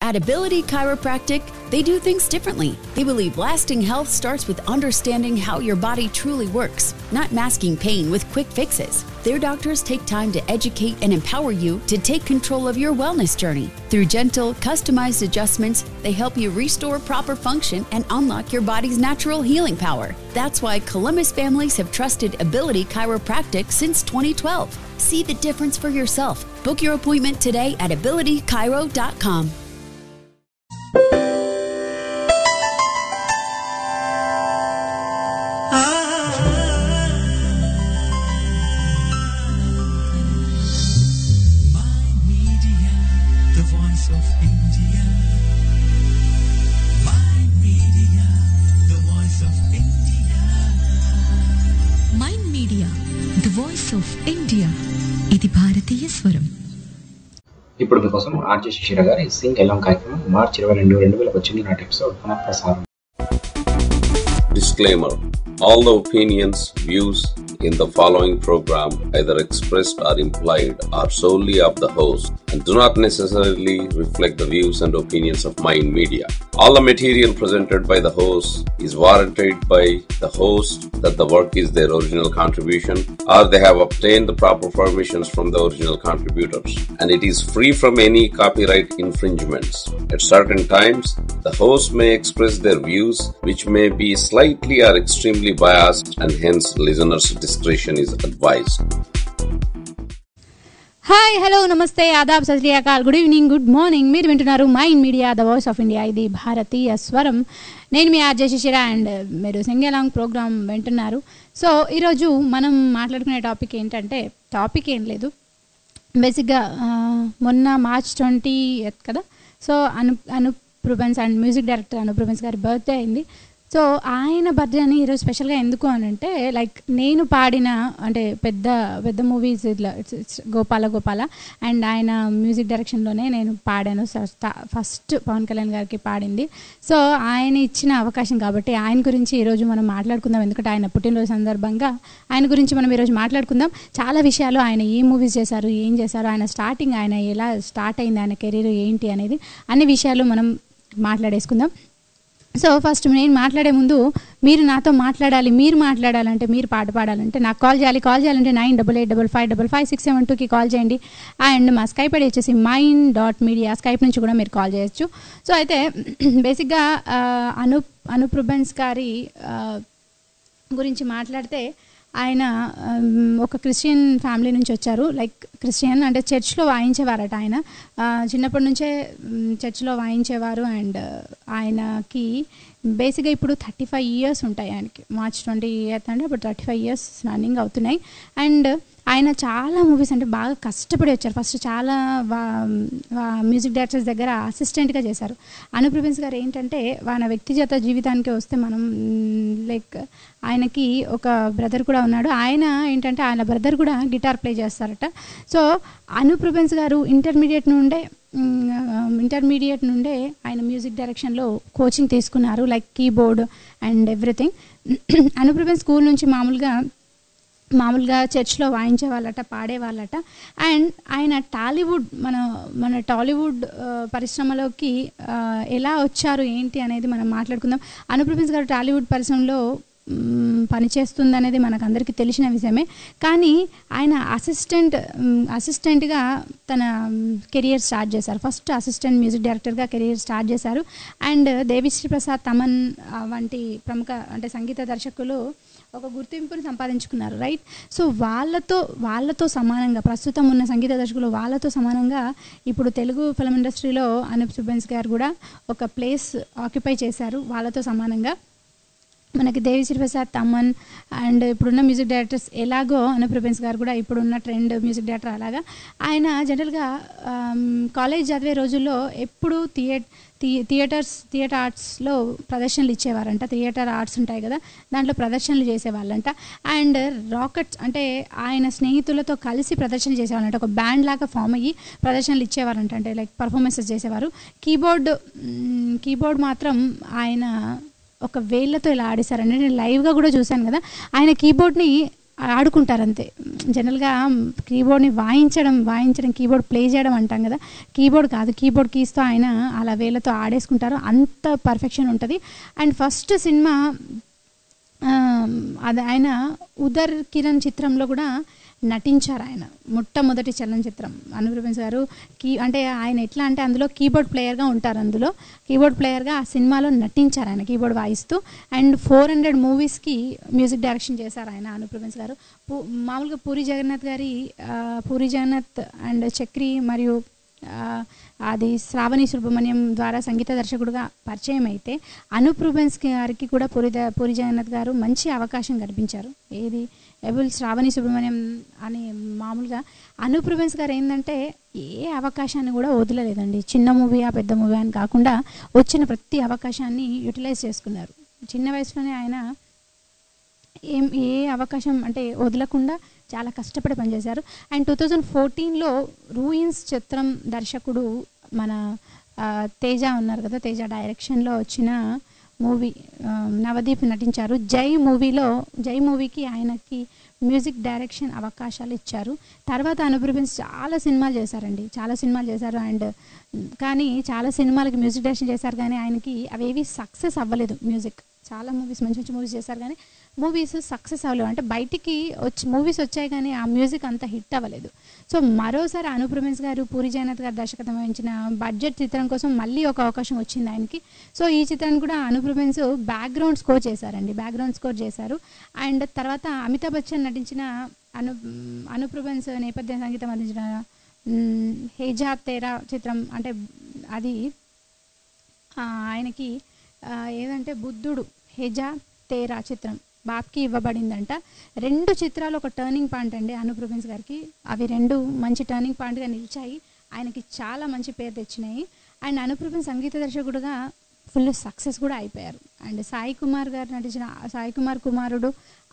At Ability Chiropractic, they do things differently. They believe lasting health starts with understanding how your body truly works, not masking pain with quick fixes. Their doctors take time to educate and empower you to take control of your wellness journey. Through gentle, customized adjustments, they help you restore proper function and unlock your body's natural healing power. That's why Columbus families have trusted Ability Chiropractic since 2012. See the difference for yourself. Book your appointment today at abilitychiro.com. ఇది భారతీయ స్వరం. ఇప్పుడు మీకోసం RJ శిశిర గారి Singh along కార్యక్రమం మార్చి 22, 2018 నాటి episode పునఃప్రసారం. Disclaimer: all the opinions, views in the following program, either expressed or implied, are solely of the host and do not necessarily reflect the views and opinions of Mind Media. All the material presented by the host is warranted by the host that the work is their original contribution or they have obtained the proper permissions from the original contributors, and it is free from any copyright infringements. At certain times, the host may express their views which may be slightly or extremely biased, and hence listeners' discretion is advised. Hi, hello, namaste, adaab, Sat Sri Akal, good evening, good morning. మీరు వింటున్నారు mind media, the voice of India. ఇది భారతీయ స్వరం. నేను మీ RJ Shishira and మీరు sing along program వింటున్నారు. So ఈరోజు మనం మాట్లాడుకునే టాపిక్ ఏంటంటే, టాపిక్ ఏం లేదు, బేసిక్గా మొన్న March 20th కదా. So Anoop Rubens and music director Anoop Rubens గారి బర్త్డే అయింది. సో ఆయన బర్త్డే అని ఈరోజు స్పెషల్గా ఎందుకు అని అంటే, లైక్ నేను పాడిన అంటే పెద్ద పెద్ద మూవీస్ ఇట్లా గోపాల అండ్ ఆయన మ్యూజిక్ డైరెక్షన్లోనే నేను పాడాను. ఫస్ట్ పవన్ కళ్యాణ్ గారికి పాడింది. సో ఆయన ఇచ్చిన అవకాశం కాబట్టి ఆయన గురించి ఈరోజు మనం మాట్లాడుకుందాం. ఎందుకంటే ఆయన పుట్టినరోజు సందర్భంగా ఆయన గురించి మనం ఈరోజు మాట్లాడుకుందాం. చాలా విషయాలు, ఆయన ఏ మూవీస్ చేశారు, ఏం చేశారు, ఆయన స్టార్టింగ్, ఆయన ఎలా స్టార్ట్ అయింది, ఆయన కెరీర్ ఏంటి అనేది అన్ని విషయాలు మనం మాట్లాడేసుకుందాం. సో ఫస్ట్ నేను మాట్లాడే ముందు మీరు నాతో మాట్లాడాలి. మీరు మాట్లాడాలంటే, మీరు పాట పాడాలంటే నాకు కాల్ చేయాలి. కాల్ చేయాలంటే 9885555672కి కాల్ చేయండి. అండ్ మా స్కైప్ ఐడి వచ్చేసి mind.media. స్కైప్ నుంచి కూడా మీరు కాల్ చేయొచ్చు. సో అయితే బేసిక్గా అనూప్ రూబెన్స్ గారి గురించి మాట్లాడితే, ఆయన ఒక క్రిస్టియన్ ఫ్యామిలీ నుంచి వచ్చారు. లైక్ క్రిస్టియన్ అంటే చర్చ్లో వాయించేవారట. ఆయన చిన్నప్పటి నుంచే చర్చ్లో వాయించేవారు. అండ్ ఆయనకి బేసిక్గా ఇప్పుడు 35 years ఉంటాయి ఆయనకి. March 20th అంటే ఇప్పుడు 35 years రన్నింగ్ అవుతున్నాయి. అండ్ ఆయన చాలా మూవీస్ అంటే బాగా కష్టపడి వచ్చారు. ఫస్ట్ చాలా మ్యూజిక్ డైరెక్టర్స్ దగ్గర అసిస్టెంట్గా చేశారు. అనూప్ రూబెన్స్ గారు ఏంటంటే, ఆయన వ్యక్తిగత జీవితానికి వస్తే మనం లైక్ ఆయనకి ఒక బ్రదర్ కూడా ఉన్నాడు. ఆయన ఏంటంటే ఆయన బ్రదర్ కూడా గిటార్ ప్లే చేస్తారట. సో అనూప్ రూబెన్స్ గారు ఇంటర్మీడియట్ నుండే ఆయన మ్యూజిక్ డైరెక్షన్లో కోచింగ్ తీసుకున్నారు, like keyboard and everything. Anoop Rubens school నుంచి మామూలుగా చర్చ్లో వాయించే వాళ్ళట, పాడేవాళ్ళట. అండ్ ఆయన టాలీవుడ్ మన టాలీవుడ్ పరిశ్రమలోకి ఎలా వచ్చారు ఏంటి అనేది మనం మాట్లాడుకుందాం. అనూప్ రూబెన్స్ గారు టాలీవుడ్ పరిశ్రమలో పనిచేస్తుంది అనేది మనకు అందరికీ తెలిసిన విషయమే. కానీ ఆయన అసిస్టెంట్గా తన కెరియర్ స్టార్ట్ చేశారు. ఫస్ట్ అసిస్టెంట్ మ్యూజిక్ డైరెక్టర్గా కెరియర్ స్టార్ట్ చేశారు. అండ్ దేవిశ్రీ ప్రసాద్, తమన్ వంటి ప్రముఖ అంటే సంగీత దర్శకులు ఒక గుర్తింపును సంపాదించుకున్నారు, రైట్. సో వాళ్ళతో సమానంగా ప్రస్తుతం ఉన్న సంగీత దర్శకులు వాళ్ళతో సమానంగా ఇప్పుడు తెలుగు ఫిల్మ్ ఇండస్ట్రీలో అనూప్ రూబెన్స్ గారు కూడా ఒక ప్లేస్ ఆక్యుపై చేశారు వాళ్ళతో సమానంగా. మనకి దేవిశ్రీ ప్రసాద్, తమన్ అండ్ ఇప్పుడున్న మ్యూజిక్ డైరెక్టర్స్ ఎలాగో అనూప్ రూబెన్స్ గారు కూడా ఇప్పుడున్న ట్రెండ్ మ్యూజిక్ డైరెక్టర్ అలాగా. ఆయన జనరల్గా కాలేజ్ చదివే రోజుల్లో ఎప్పుడు థియేటర్ ఆర్ట్స్లో ప్రదర్శనలు ఇచ్చేవారంట. థియేటర్ ఆర్ట్స్ ఉంటాయి కదా, దాంట్లో ప్రదర్శనలు చేసేవాళ్ళంట. అండ్ రాకెట్స్ అంటే ఆయన స్నేహితులతో కలిసి ప్రదర్శనలు చేసేవాళ్ళంట. ఒక బ్యాండ్ లాగా ఫామ్ అయ్యి ప్రదర్శనలు ఇచ్చేవారంట, అంటే లైక్ పర్ఫార్మెన్సెస్ చేసేవారు. కీబోర్డ్ మాత్రం ఆయన ఒక వేళ్ళతో ఇలా ఆడేశారండి. నేను లైవ్గా కూడా చూశాను కదా. ఆయన కీబోర్డ్ని ఆడుకుంటారు అంతే. జనరల్గా కీబోర్డ్ని వాయించడం కీబోర్డ్ ప్లే చేయడం అంటాం కదా, కీబోర్డ్ కాదు, కీబోర్డ్ కీస్తో ఆయన అలా వేళ్ళతో ఆడేసుకుంటారు, అంత పర్ఫెక్షన్ ఉంటుంది. అండ్ ఫస్ట్ సినిమా అది ఆయన ఉదర్ కిరణ్ చిత్రంలో కూడా నటించారు. ఆయన మొట్టమొదటి చలనచిత్రం అనుప్రభెన్స్ గారు అంటే ఆయన ఎట్లా అంటే అందులో కీబోర్డ్ ప్లేయర్గా ఉంటారు, అందులో కీబోర్డ్ ప్లేయర్గా ఆ సినిమాలో నటించారు ఆయన కీబోర్డ్ వాయిస్తూ. అండ్ 400 మూవీస్కి మ్యూజిక్ డైరెక్షన్ చేశారు ఆయన అనుప్రభెన్స్ గారు. మామూలుగా పూరి జగన్నాథ్ అండ్ చక్రి మరియు అది శ్రావణి సుబ్రహ్మణ్యం ద్వారా సంగీత దర్శకుడుగా పరిచయం అయితే అనుప్రభెన్స్ గారికి కూడా పూరి జగన్నాథ్ గారు మంచి అవకాశం కల్పించారు. ఏది శ్రావణి సుబ్రహ్మణ్యం అని మామూలుగా అనుప్రభెన్స్ గారు ఏంటంటే ఏ అవకాశాన్ని కూడా వదలలేదండి. చిన్న మూవీయా పెద్ద మూవీ అని కాకుండా వచ్చిన ప్రతి అవకాశాన్ని యూటిలైజ్ చేసుకున్నారు. చిన్న వయసులోనే ఆయన ఏ అవకాశం అంటే వదలకుండా చాలా కష్టపడి పనిచేశారు. అండ్ 2014లో రూయిన్స్ చిత్రం దర్శకుడు మన తేజ ఉన్నారు కదా, తేజ డైరెక్షన్లో వచ్చిన మూవీ నవదీప్ నటించారు. జై మూవీకి ఆయనకి మ్యూజిక్ డైరెక్షన్ అవకాశాలు ఇచ్చారు. తర్వాత అనుప్రభెన్స్ చాలా సినిమాలు చేశారు. అండ్ కానీ చాలా సినిమాలకి మ్యూజిక్ డైరెక్షన్ చేశారు, కానీ ఆయనకి అవేవి సక్సెస్ అవ్వలేదు. మ్యూజిక్ చాలా మూవీస్ మంచి మూవీస్ చేశారు, కానీ మూవీస్ సక్సెస్ అవ్వలేవు. అంటే బయటికి మూవీస్ వచ్చాయి కానీ ఆ మ్యూజిక్ అంత హిట్ అవ్వలేదు. సో మరోసారి అనుప్రభెన్స్ గారు పూరి జగన్నాథ్ గారు దర్శకత్వం వహించిన బడ్జెట్ చిత్రం కోసం మళ్ళీ ఒక అవకాశం వచ్చింది ఆయనకి. సో ఈ చిత్రాన్ని కూడా అనుప్రభెన్స్ బ్యాక్గ్రౌండ్ స్కోర్ చేశారు. అండ్ తర్వాత అమితాబ్ బచ్చన్ నటించిన అనుప్రభెన్స్ నేపథ్య సంగీతం అందించిన హేజా తేరా చిత్రం, అంటే అది ఆయనకి ఏదంటే బుద్ధుడు హేజా తేరా చిత్రం బాప్కి ఇవ్వబడిందంట. 2 చిత్రాలు ఒక టర్నింగ్ పాయింట్ అండి అనుప్రభెన్స్ గారికి. అవి 2 మంచి టర్నింగ్ పాయింట్గా నిలిచాయి, ఆయనకి చాలా మంచి పేరు తెచ్చినాయి. అండ్ అనుప్రభెన్స్ సంగీత దర్శకుడుగా ఫుల్ సక్సెస్ కూడా అయిపోయారు. అండ్ సాయి కుమార్ కుమారుడు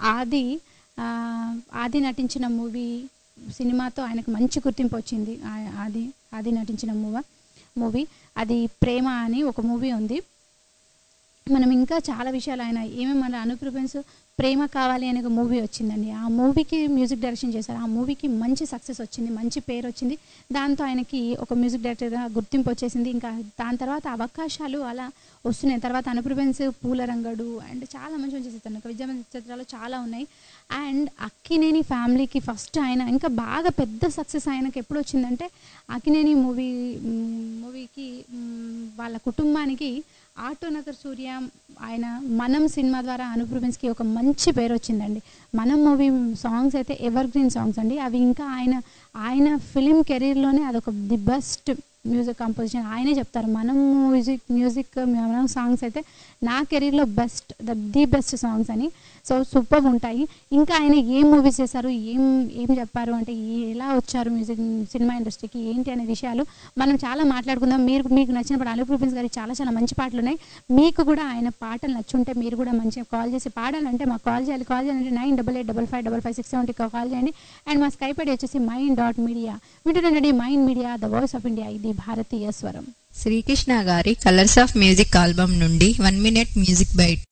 ఆది నటించిన సినిమాతో ఆయనకు మంచి గుర్తింపు వచ్చింది. ఆది నటించిన మూవీ అది ప్రేమ అని ఒక మూవీ ఉంది. మనం ఇంకా చాలా విషయాలు ఆయన మన అనుప్రభెన్స్ ప్రేమ కావాలి అనే ఒక మూవీ వచ్చిందండి, ఆ మూవీకి మ్యూజిక్ డైరెక్షన్ చేశారు. ఆ మూవీకి మంచి సక్సెస్ వచ్చింది, మంచి పేరు వచ్చింది. దాంతో ఆయనకి ఒక మ్యూజిక్ డైరెక్టర్గా గుర్తింపు వచ్చేసింది. ఇంకా దాని తర్వాత అవకాశాలు అలా వస్తున్నాయి. తర్వాత అనుప్రభెన్స్ పూలరంగడు అండ్ చాలా మంచి చిత్రాలు చాలా ఉన్నాయి. అండ్ అక్కినేని ఫ్యామిలీకి ఫస్ట్ ఆయన ఇంకా బాగా పెద్ద సక్సెస్ ఆయనకి ఎప్పుడు వచ్చిందంటే అక్కినేని మూవీకి వాళ్ళ కుటుంబానికి ఆటోనగర్ సూర్య ఆయన మనం సినిమా ద్వారా అనుప్రభెన్స్కి ఒక మంచి పేరు వచ్చిందండి. మనం మూవీ సాంగ్స్ అయితే ఎవర్ గ్రీన్ సాంగ్స్ అండి. అవి ఇంకా ఆయన ఫిలిం కెరీర్లోనే అదొక ది బెస్ట్ మ్యూజిక్ కంపోజిషన్ ఆయనే చెప్తారు. మనం మనం సాంగ్స్ అయితే నా కెరీర్లో ది బెస్ట్ సాంగ్స్ అని. సో సూపర్ ఉంటాయి. ఇంకా ఆయన ఏం మూవీస్ చేశారు, ఏం చెప్పారు అంటే ఎలా వచ్చారు సినిమా ఇండస్ట్రీకి ఏంటి అనే విషయాలు మనం చాలా మాట్లాడుకుందాం. మీకు నచ్చినప్పుడు అనుప్రభెన్స్ గారి చాలా మంచి పాటలు ఉన్నాయి. మీకు కూడా ఆయన పాటలు నచ్చుంటే మీరు కూడా మంచిగా కాల్ చేసి పాడాలంటే మాకు కాల్ చేయాలి. కాల్ చేయాలంటే 9888555567 కాల్ చేయండి. అండ్ మా స్కైప్ ఐడి వచ్చేసి mind.media. వింటున్నాండి mind media, the voice of India, ఇది భారతీయ స్వరం. శ్రీకృష్ణ గారి కలర్స్ ఆఫ్ మ్యూజిక్ ఆల్బమ్ నుండి 1 minute మ్యూజిక్ బైట్.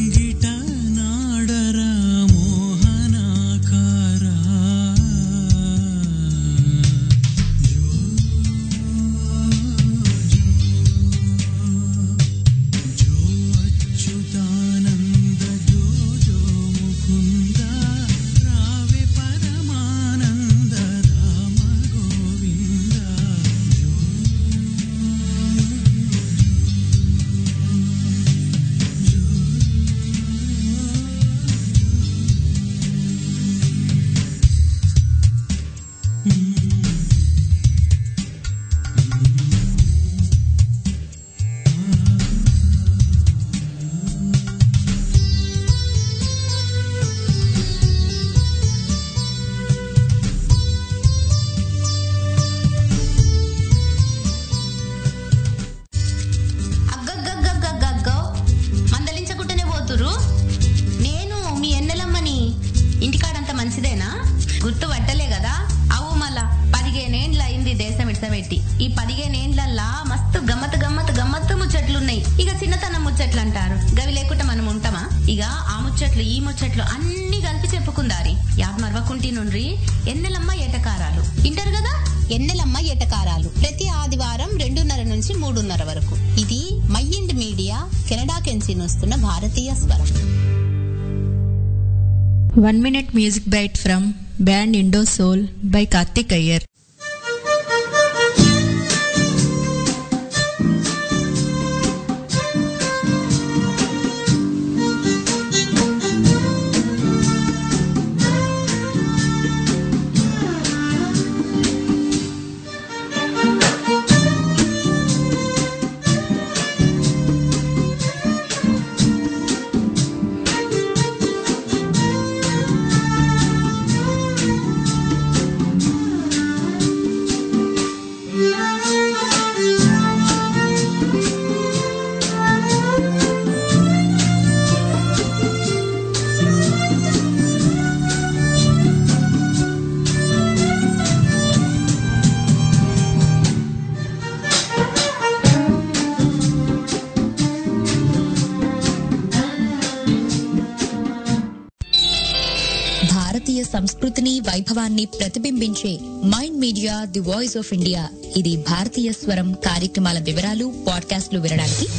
ఈ 15 ఏండ్లల్లా మస్తు గమ్మత్తు ముచ్చట్లున్నాయి. ఇక చిన్నతనం ముచ్చట్లు అంటారు, గవి లేకుండా మనం ఉంటామా? ఇక ఆ ముచ్చట్లు ఈ ముచ్చట్లు అన్ని కలిపి చెప్పుకుందారి. ఇంటి నుండి ఎన్నెలమ్మ ఏటకారాలు ఇంటారు కదా. ఎన్నెలమ్మ ఎటకారాలు ప్రతి ఆదివారం 2:30 నుంచి 3:30 వరకు. ఇది మైండ్ మీడియా కెనడా కెన్సీ వస్తున్న భారతీయ స్వరం. 1 minute music bite from band Indo Soul by Karthik Iyer. సంస్కృతిని వైభవాన్ని ప్రతిబింబించే mind media the voice of India. ఇది భారతీయ స్వరం కార్యక్రమాల వివరాలు పాడ్కాస్ట్లు వినడానికి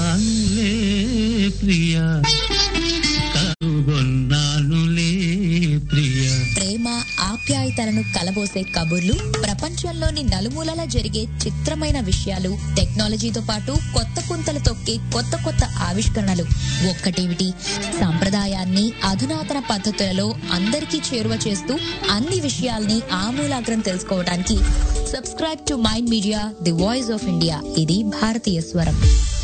ప్రేమ ఆప్యాయతలను కలబోసే కబుర్లు, ప్రపంచంలోని నలుమూలలా జరిగే చిత్రమైన విషయాలు, టెక్నాలజీతో పాటు కొత్త పుంతలు తొక్కే కొత్త కొత్త ఆవిష్కరణలు. ఒక్కటేమిటి, సంప్రదాయాన్ని అధునాతన పద్ధతులలో అందరికీ చేరువ చేస్తూ అన్ని విషయాల్ని ఆమూలాగ్రం తెలుసుకోవడానికి subscribe to mind media the voice of India. ఇది భారతీయ స్వరం.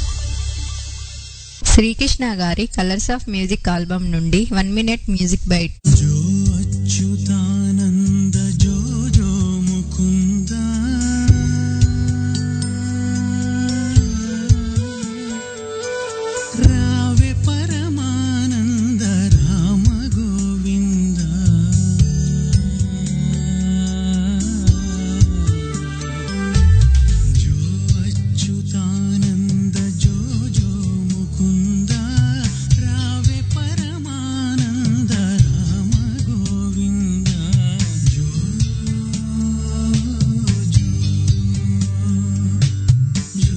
శ్రీకృష్ణ గారి కలర్స్ ఆఫ్ మ్యూజిక్ ఆల్బమ్ నుండి 1 minute మ్యూజిక్ బైట్. అచ్యుతానంద జో జో ముకుంద రావే పరమానంద రామ గోవింద జో అచ్యుతానంద జో జో ముకుంద రావే పరమానంద రామ గోవింద జో జో జో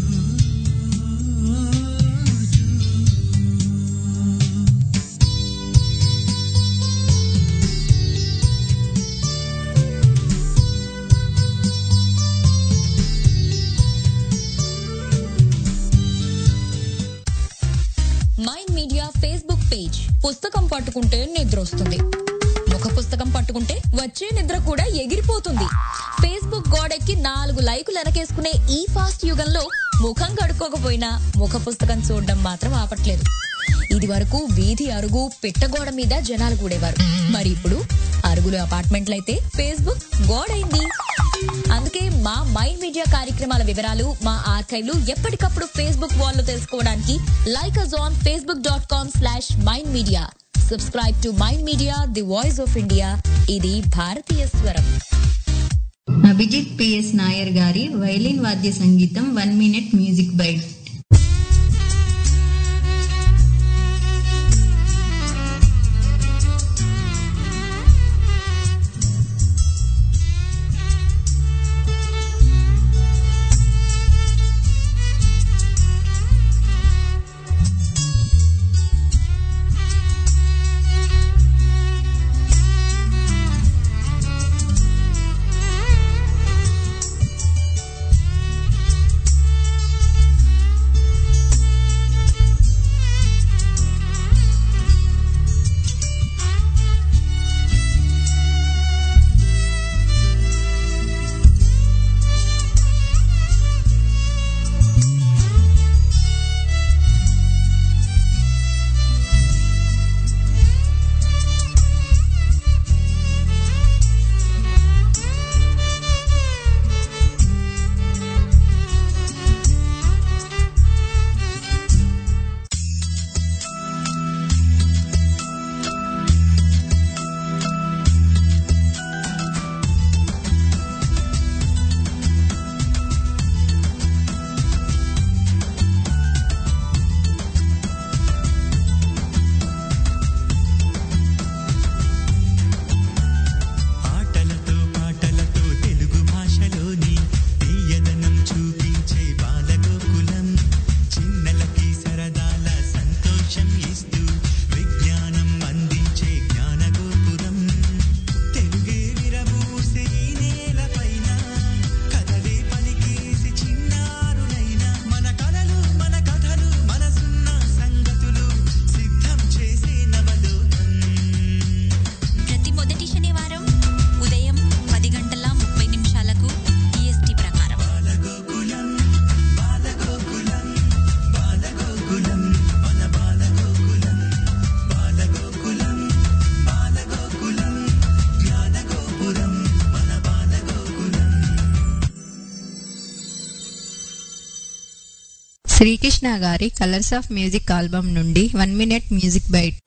మైండ్ మీడియా ఫేస్బుక్ పేజ్. పుస్తకం పట్టుకుంటే నిద్ర వస్తుంది, ముఖ పుస్తకం పట్టుకుంటే వచ్చే నిద్ర కూడా ఎగిరిపోతుంది. ఫేస్బుక్ గోడెక్కి 4 లైకులు వెనకేసుకునే ఈ ఫాస్ట్ యుగంలో ముఖం కడుక్కోకపోయినా ముఖ పుస్తకం చూడడం మాత్రం ఆపట్లేదు. ఇది వరకు వీధి అరుగు పిట్టగోడ మీద జనాలు కూడేవారు. మరి ఇప్పుడు అరుగులు అపార్ట్మెంట్లయితే ఫేస్బుక్ గోడైంది. అందుకే మా మైండ్ మీడియా కార్యక్రమాల వివరాలు, మా ఆర్కైవ్లు ఎప్పటికప్పుడు ఫేస్బుక్ వాల్ లో తెలుసుకోవడానికి like us on facebook.com/mindmedia. Subscribe to mind media the voice of India. ఇది భారతీయ స్వరం. అభిజిత్ పిఎస్ నాయర్ గారి వైలిన్ వాద్య సంగీతం 1 minute మ్యూజిక్ బైట్. శ్రీకృష్ణ గారి కలర్స్ ఆఫ్ మ్యూజిక్ ఆల్బమ్ నుండి 1 minute music bite.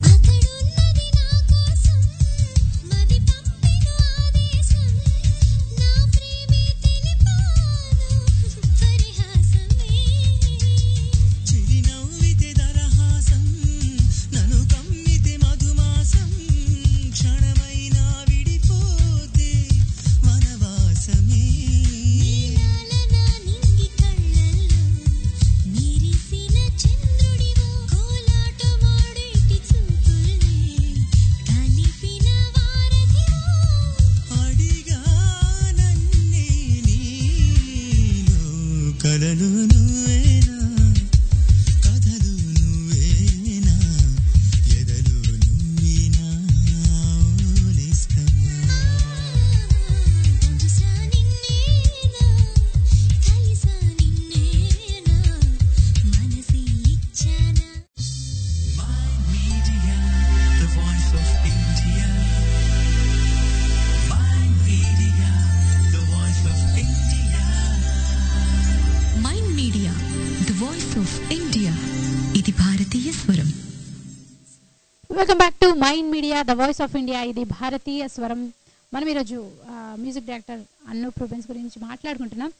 Welcome back to mind media the voice of India, ఇది భారతీయ స్వరం. మనం ఈరోజు మ్యూజిక్ డైరెక్టర్ అనూప్ రూబెన్స్ గురించి మాట్లాడుకుంటున్నాం.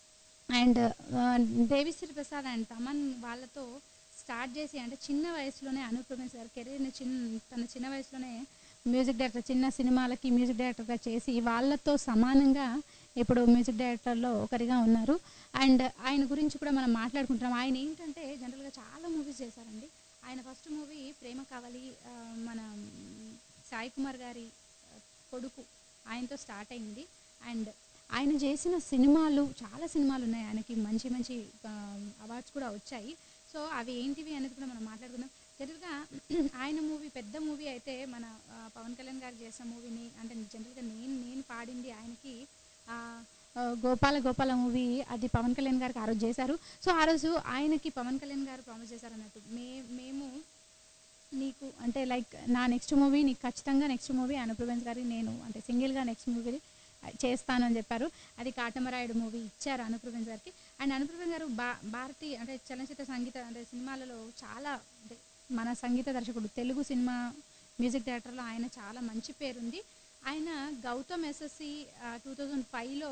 అండ్ దేవిశ్రీ ప్రసాద్ అండ్ తమన్ వాళ్ళతో స్టార్ట్ చేసి, అంటే చిన్న వయసులోనే అనూప్ రూబెన్స్ గారి కెరీర్ని తన చిన్న వయసులోనే మ్యూజిక్ డైరెక్టర్, చిన్న సినిమాలకి మ్యూజిక్ డైరెక్టర్గా చేసి వాళ్ళతో సమానంగా ఇప్పుడు మ్యూజిక్ డైరెక్టర్లో ఒకరిగా ఉన్నారు. అండ్ ఆయన గురించి కూడా మనం మాట్లాడుకుంటున్నాం. ఆయన ఏంటంటే జనరల్గా చాలా మూవీస్ చేశారండి. ఆయన ఫస్ట్ మూవీ ప్రేమ కావాలి, మన సాయి కుమార్ గారి కొడుకు, ఆయనతో స్టార్ట్ అయింది. అండ్ ఆయన చేసిన సినిమాలు, చాలా సినిమాలు ఉన్నాయి, ఆయనకి మంచి మంచి అవార్డ్స్ కూడా వచ్చాయి. సో అవి ఏంటివి అనేది కూడా మనం మాట్లాడుకుందాం. జనరల్గా ఆయన మూవీ, పెద్ద మూవీ అయితే మన పవన్ కళ్యాణ్ గారు చేసిన మూవీని, అంటే జనరల్గా నేను పాడింది ఆయనకి గోపాల గోపాల మూవీ, అది పవన్ కళ్యాణ్ గారికి ఆ రోజు చేశారు. సో ఆ రోజు ఆయనకి పవన్ కళ్యాణ్ గారు ప్రామిస్ చేశారు అన్నట్టు, మేము నీకు అంటే లైక్ నా నెక్స్ట్ మూవీ నీకు ఖచ్చితంగా నెక్స్ట్ మూవీ అనూప్ రూబెన్స్ గారికి నేను అంటే సింగిల్గా నెక్స్ట్ మూవీ చేస్తాను అని చెప్పారు. అది కాటమరాయుడు మూవీ ఇచ్చారు అనూప్ రూబెన్స్ గారికి. అండ్ అనూప్ రూబెన్స్ గారు భారతీయ అంటే చలనచిత్ర సంగీత అంటే సినిమాలలో చాలా, అంటే మన సంగీత దర్శకుడు, తెలుగు సినిమా మ్యూజిక్ డైరెక్టర్లో ఆయన చాలా మంచి పేరుంది. ఆయన గౌతమ్ ఎస్ఎస్సి 2005లో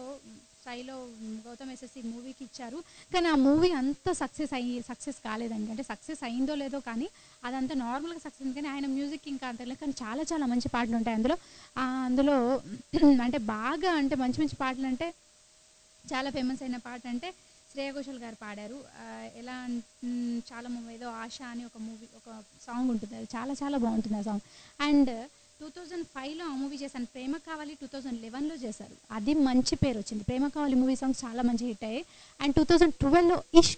గౌతమ్ ఎస్ఎస్సి మూవీకి ఇచ్చారు. కానీ ఆ మూవీ అంత సక్సెస్ కాలేదండి. అంటే సక్సెస్ అయిందో లేదో కానీ అదంతా నార్మల్గా సక్సెస్ అయింది. కానీ ఆయన మ్యూజిక్ ఇంకా అంత లేదు. కానీ చాలా చాలా మంచి పాటలు ఉంటాయి అందులో అంటే బాగా, అంటే మంచి మంచి పాటలు అంటే చాలా ఫేమస్ అయిన పాట అంటే శ్రేయా ఘోషల్ గారు పాడారు. ఎలా చాలా మూవీ, ఏదో ఆశ అని ఒక మూవీ, ఒక సాంగ్ ఉంటుంది, అది చాలా చాలా బాగుంటుంది ఆ సాంగ్. అండ్ 2005లో ఆ మూవీ చేశాను. ప్రేమ కావాలి 2011లో చేశారు, అది మంచి పేరు వచ్చింది. ప్రేమ కావాలి మూవీ సాంగ్స్ చాలా మంచి హిట్ అయ్యాయి. అండ్ 2012లో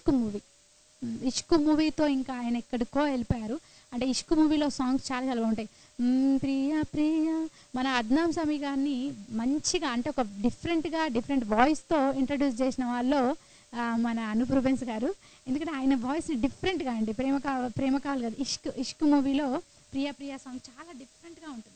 ఇష్క్ మూవీతో ఇంకా ఆయన ఎక్కడికో వెళ్ళిపోయారు. అంటే ఇష్క్ మూవీలో సాంగ్స్ చాలా చాలా బాగుంటాయి. ప్రియా ప్రియా, మన అద్నాం సమీ గారిని మంచిగా, అంటే ఒక డిఫరెంట్ వాయిస్తో ఇంట్రడ్యూస్ చేసిన వాళ్ళు మన అనూప్ రూబెన్స్ గారు. ఎందుకంటే ఆయన వాయిస్ని డిఫరెంట్గా, అండి ప్రేమ కావాలి కదా, ఇష్క్ మూవీలో ప్రియా ప్రియా సాంగ్ చాలా డిఫరెంట్గా ఉంటుంది.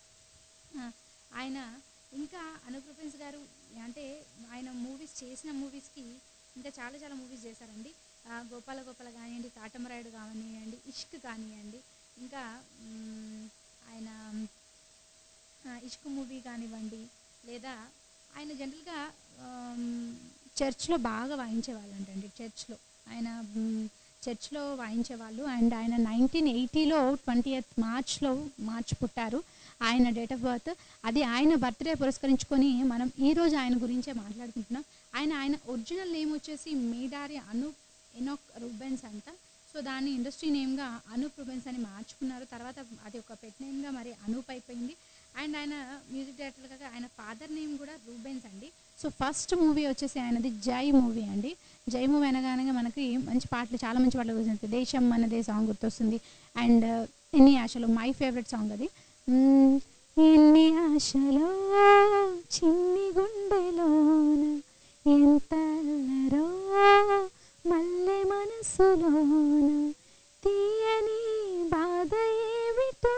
ఆయన ఇంకా అనూప్ రూబెన్స్ గారు అంటే ఆయన చేసిన మూవీస్కి ఇంకా చాలా చాలా మూవీస్ చేశారండి. గోపాల గోపాల కానివ్వండి, కాటమరాయుడు కానివ్వండి, ఇష్క్ కానివ్వండి, ఇంకా ఆయన ఇష్క్ మూవీ కానివ్వండి, లేదా ఆయన జనరల్గా చర్చ్లో బాగా వాయించేవాళ్ళు అంటండి. చర్చ్లో వాయించేవాళ్ళు. అండ్ ఆయన 1980లో 20th మార్చ్ పుట్టారు. ఆయన డేట్ ఆఫ్ బర్త్ అది. ఆయన బర్త్డే పురస్కరించుకొని మనం ఈరోజు ఆయన గురించే మాట్లాడుకుంటున్నాం. ఆయన ఒరిజినల్ నేమ్ వచ్చేసి మేడారి అనూప్ ఎనోక్ రూబెన్స్ అంట. సో దాన్ని ఇండస్ట్రీ నేమ్గా అనూప్ రూబెన్స్ అని మార్చుకున్నారు. తర్వాత అది ఒక పెట్ నేమ్గా మరి అనూప్ అయిపోయింది. అండ్ ఆయన మ్యూజిక్ డైరెక్టర్గా ఆయన ఫాదర్ నేమ్ కూడా రూబెన్స్ అండి. సో ఫస్ట్ మూవీ వచ్చేసి ఆయనది జై మూవీ అండి. జై మూవీ అనగానే మనకి మంచి పాటలు, చాలా మంచి పాటలు గుర్తొస్తుంది. దేశం మనదే సాంగ్ గుర్తొస్తుంది. అండ్ ఎన్ని ఆశలు, మై ఫేవరెట్ సాంగ్ అది. ఎన్ని ఆశలో చిన్ని గుండెలోన ఎంత అల్లరో మల్లె మనసులోన తీయని బాధ ఏమిటో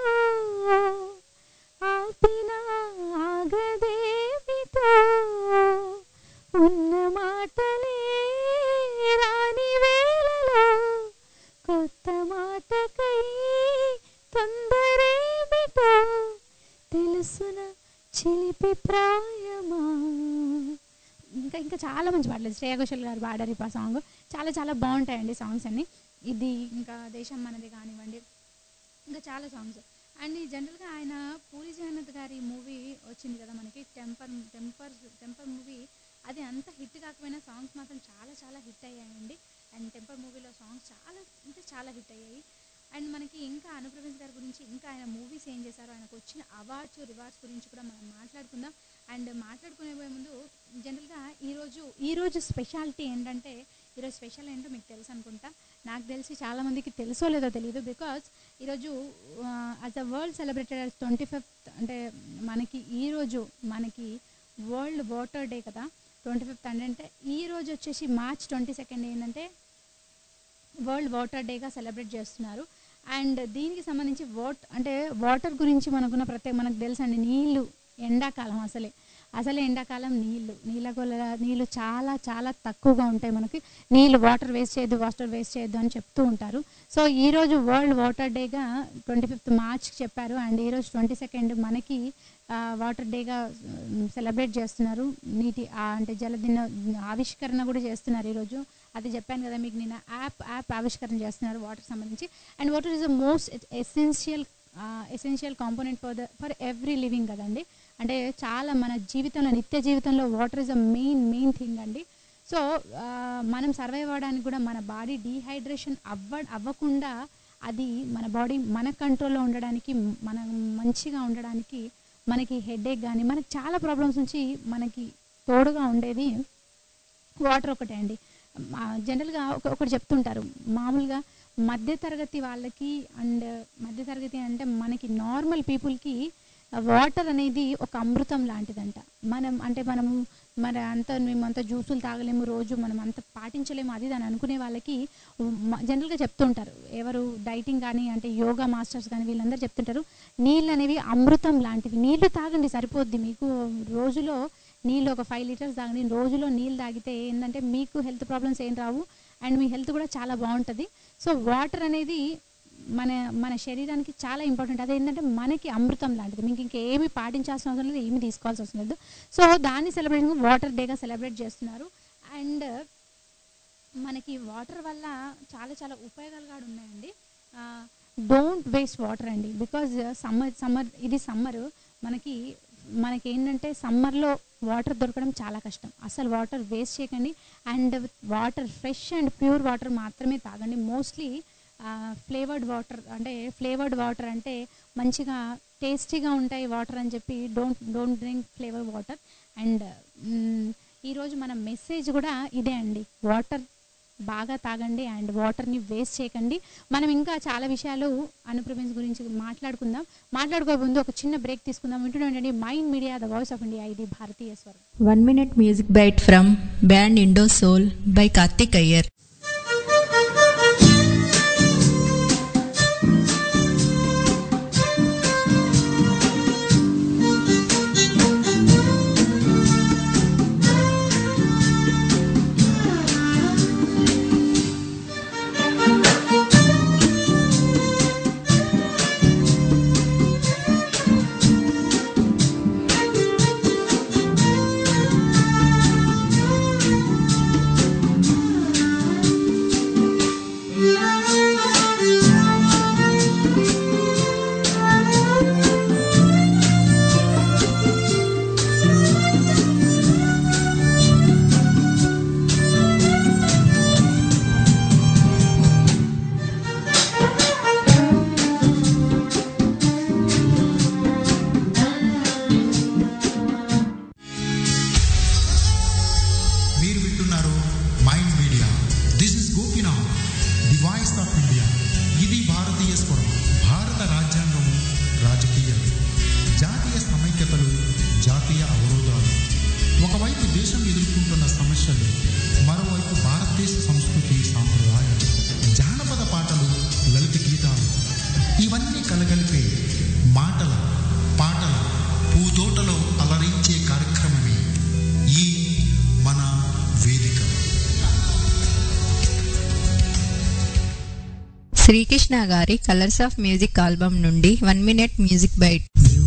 ఆపిన ఆగదేమిటో ఉన్న మాటలే రాని వేళలో కొత్త మాటకై తొందరేమిటో తెలుసున చిలిపి ప్రాయమా. ఇంకా ఇంకా చాలా మంచి పాటలు శ్రేయా ఘోషల్ గారు పాడారు ఆ సాంగ్. చాలా చాలా బాగుంటాయండి సాంగ్స్ అన్నీ. ఇది ఇంకా దేశం మనది కానివ్వండి, ఇంకా చాలా సాంగ్స్. అండ్ జనరల్గా ఆయన పూరి జగన్నాథ్ గారి మూవీ వచ్చింది కదా మనకి, టెంపర్ మూవీ. అది అంత హిట్ కాకపోయినా సాంగ్స్ మాత్రం చాలా చాలా హిట్ అయ్యాయండి. అండ్ టెంపర్ మూవీలో సాంగ్స్ చాలా అంటే చాలా హిట్ అయ్యాయి. అండ్ మనకి ఇంకా అనుప్రవేశ్ గారి గురించి, ఇంకా ఆయన మూవీస్ ఏం చేశారో, ఆయనకు వచ్చిన అవార్డ్స్ రివార్డ్స్ గురించి కూడా మనం మాట్లాడుకుందాం. అండ్ మాట్లాడుకునే ముందు జనరల్గా ఈరోజు స్పెషాలిటీ ఏంటంటే, ఈరోజు స్పెషల్ ఏంటో మీకు తెలుసు అనుకుంటా. నాకు తెలిసి చాలామందికి తెలుసో లేదో తెలియదు. బికాజ్ ఈరోజు as the world celebrated as 25th, అంటే ఈరోజు మనకి వరల్డ్ వాటర్ డే కదా. 25th అంటే ఈరోజు వచ్చేసి March 22 ఏంటంటే వరల్డ్ వాటర్ డేగా సెలబ్రేట్ చేస్తున్నారు. అండ్ దీనికి సంబంధించి వాటర్ గురించి మనకు తెలుసు అండి. నీళ్ళు ఎండాకాలం అసలే ఎండాకాలం నీళ్ళు చాలా చాలా తక్కువగా ఉంటాయి. మనకి నీళ్ళు వాటర్ వేస్ట్ చేయొద్దు అని చెప్తూ ఉంటారు. సో ఈరోజు వరల్డ్ వాటర్ డేగా 25th March చెప్పారు. అండ్ ఈరోజు 22 మనకి వాటర్ డేగా సెలబ్రేట్ చేస్తున్నారు. అంటే జలదిన ఆవిష్కరణ కూడా చేస్తున్నారు ఈరోజు. అది చెప్పాను కదా మీకు, నిన్న యాప్ ఆవిష్కరణ చేస్తున్నారు వాటర్ సంబంధించి. And water is the most essential component for every living కదండి. అంటే చాలా మన జీవితంలో, నిత్య జీవితంలో water is a main thing అండి. సో మనం సర్వైవ్ అవ్వడానికి కూడా, మన బాడీ డీహైడ్రేషన్ అవ్వకుండా, అది మన బాడీ మన కంట్రోల్లో ఉండడానికి, మనం మంచిగా ఉండడానికి, మనకి హెడేక్ కానీ మనకి చాలా ప్రాబ్లమ్స్ నుంచి మనకి తోడుగా ఉండేది వాటర్ ఒకటే అండి. జనరల్గా ఒకటి చెప్తుంటారు, మామూలుగా మధ్యతరగతి వాళ్ళకి, అండ్ మధ్యతరగతి అంటే మనకి నార్మల్ పీపుల్కి వాటర్ అనేది ఒక అమృతం లాంటిదంట. మేమంతా జ్యూసులు తాగలేము, రోజు మనం అంత పాటించలేము, అది దాన్ని అనుకునే వాళ్ళకి జనరల్గా చెప్తుంటారు. ఎవరు డైటింగ్ కానీ, అంటే యోగా మాస్టర్స్ కానీ, వీళ్ళందరూ చెప్తుంటారు, నీళ్ళు అనేవి అమృతం లాంటివి. నీళ్లు తాగండి సరిపోద్ది మీకు. రోజులో నీళ్ళు ఒక 5 లీటర్స్ తాగండి. రోజులో నీళ్ళు తాగితే ఏంటంటే మీకు హెల్త్ ప్రాబ్లమ్స్ ఏం రావు, అండ్ మీ హెల్త్ కూడా చాలా బాగుంటుంది. సో వాటర్ అనేది మన శరీరానికి చాలా ఇంపార్టెంట్. అదేంటంటే మనకి అమృతం లాంటిది. మీకు ఇంకేమి పాటించాల్సిన అవసరం లేదు, ఏమి తీసుకోవాల్సిన అవసరం లేదు. సో దాన్ని సెలబ్రేషన్ వాటర్ డేగా సెలబ్రేట్ చేస్తున్నారు. అండ్ మనకి వాటర్ వల్ల చాలా చాలా ఉపయోగాలు కూడా ఉన్నాయండి. డోంట్ వేస్ట్ వాటర్ అండి. బికాజ్ సమ్మర్ మనకి ఏంటంటే సమ్మర్లో వాటర్ దొరకడం చాలా కష్టం. అసలు వాటర్ వేస్ట్ చేయకండి. And water fresh and pure water మాత్రమే తాగండి. మోస్ట్లీ ఫ్లేవర్డ్ వాటర్ అంటే మంచిగా టేస్టీగా ఉంటాయి వాటర్ అని చెప్పి don't drink flavour water. And ఈరోజు మన మెసేజ్ కూడా ఇదే అండి, వాటర్ బాగా తాగండి అండ్ వాటర్ని వేస్ట్ చేయకండి. మనం ఇంకా చాలా విషయాలు అనుప్రవేశ్ గురించి మాట్లాడుకోబోయే ముందు ఒక చిన్న బ్రేక్ తీసుకుందాం. వింటుండండి mind media, the voice of India. ఇది భారతీయ స్వరం. 1 minute music bite from band Indo Soul by Karthik Iyer. Srikrishna గారి కలర్స్ ఆఫ్ మ్యూజిక్ ఆల్బమ్ నుండి 1 minute మ్యూజిక్ బైట్.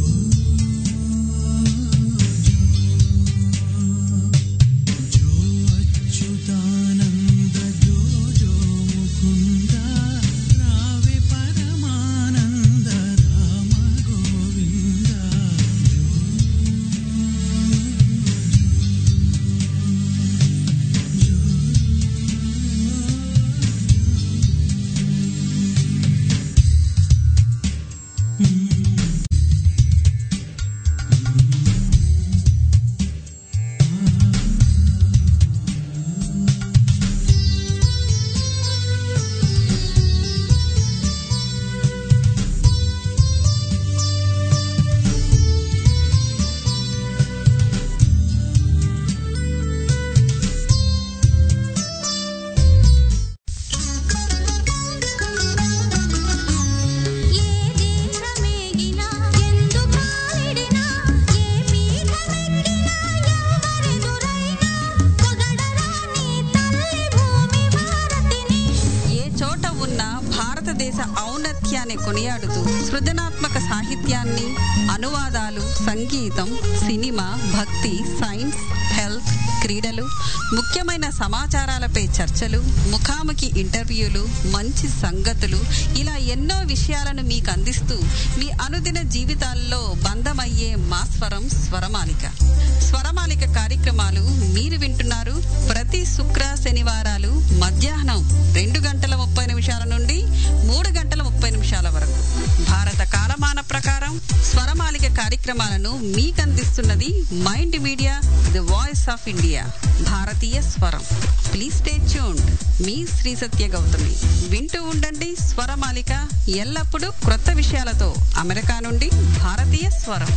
కొనియాడుతూ సృజనాత్మక సాహిత్యాన్ని, అనువాదాలు, సంగీతం, సినిమా, భక్తి, సైన్స్, హెల్త్, క్రీడలు, ముఖ్యమైన సమాచారాలపై చర్చలు, ముఖాముఖి ఇంటర్వ్యూలు, మంచి సంగతులు, ఇలా ఎన్నో విషయాలను మీకు అందిస్తూ మీ అనుదిన జీవితాల్లో బంధమయ్యే మా స్వరం స్వరమాలిక. స్వరమాలిక కార్యక్రమాలు మీరు వింటున్నారు ప్రతి శుక్ర శనివారాలు మధ్యాహ్నం 2:30 నుండి 3:30 వరకు. భారత కాలమాన ప్రకారం స్వరమాలిక కార్యక్రమాలను మీకందిస్తున్నది mind media, the voice of India, భారతీయ స్వరం. Please stay tuned. మీ శ్రీ సత్య గౌతమి. వింటూ ఉండండి స్వరమాలిక, ఎల్లప్పుడూ క్రొత్త విషయాలతో. అమెరికా నుండి భారతీయ స్వరం.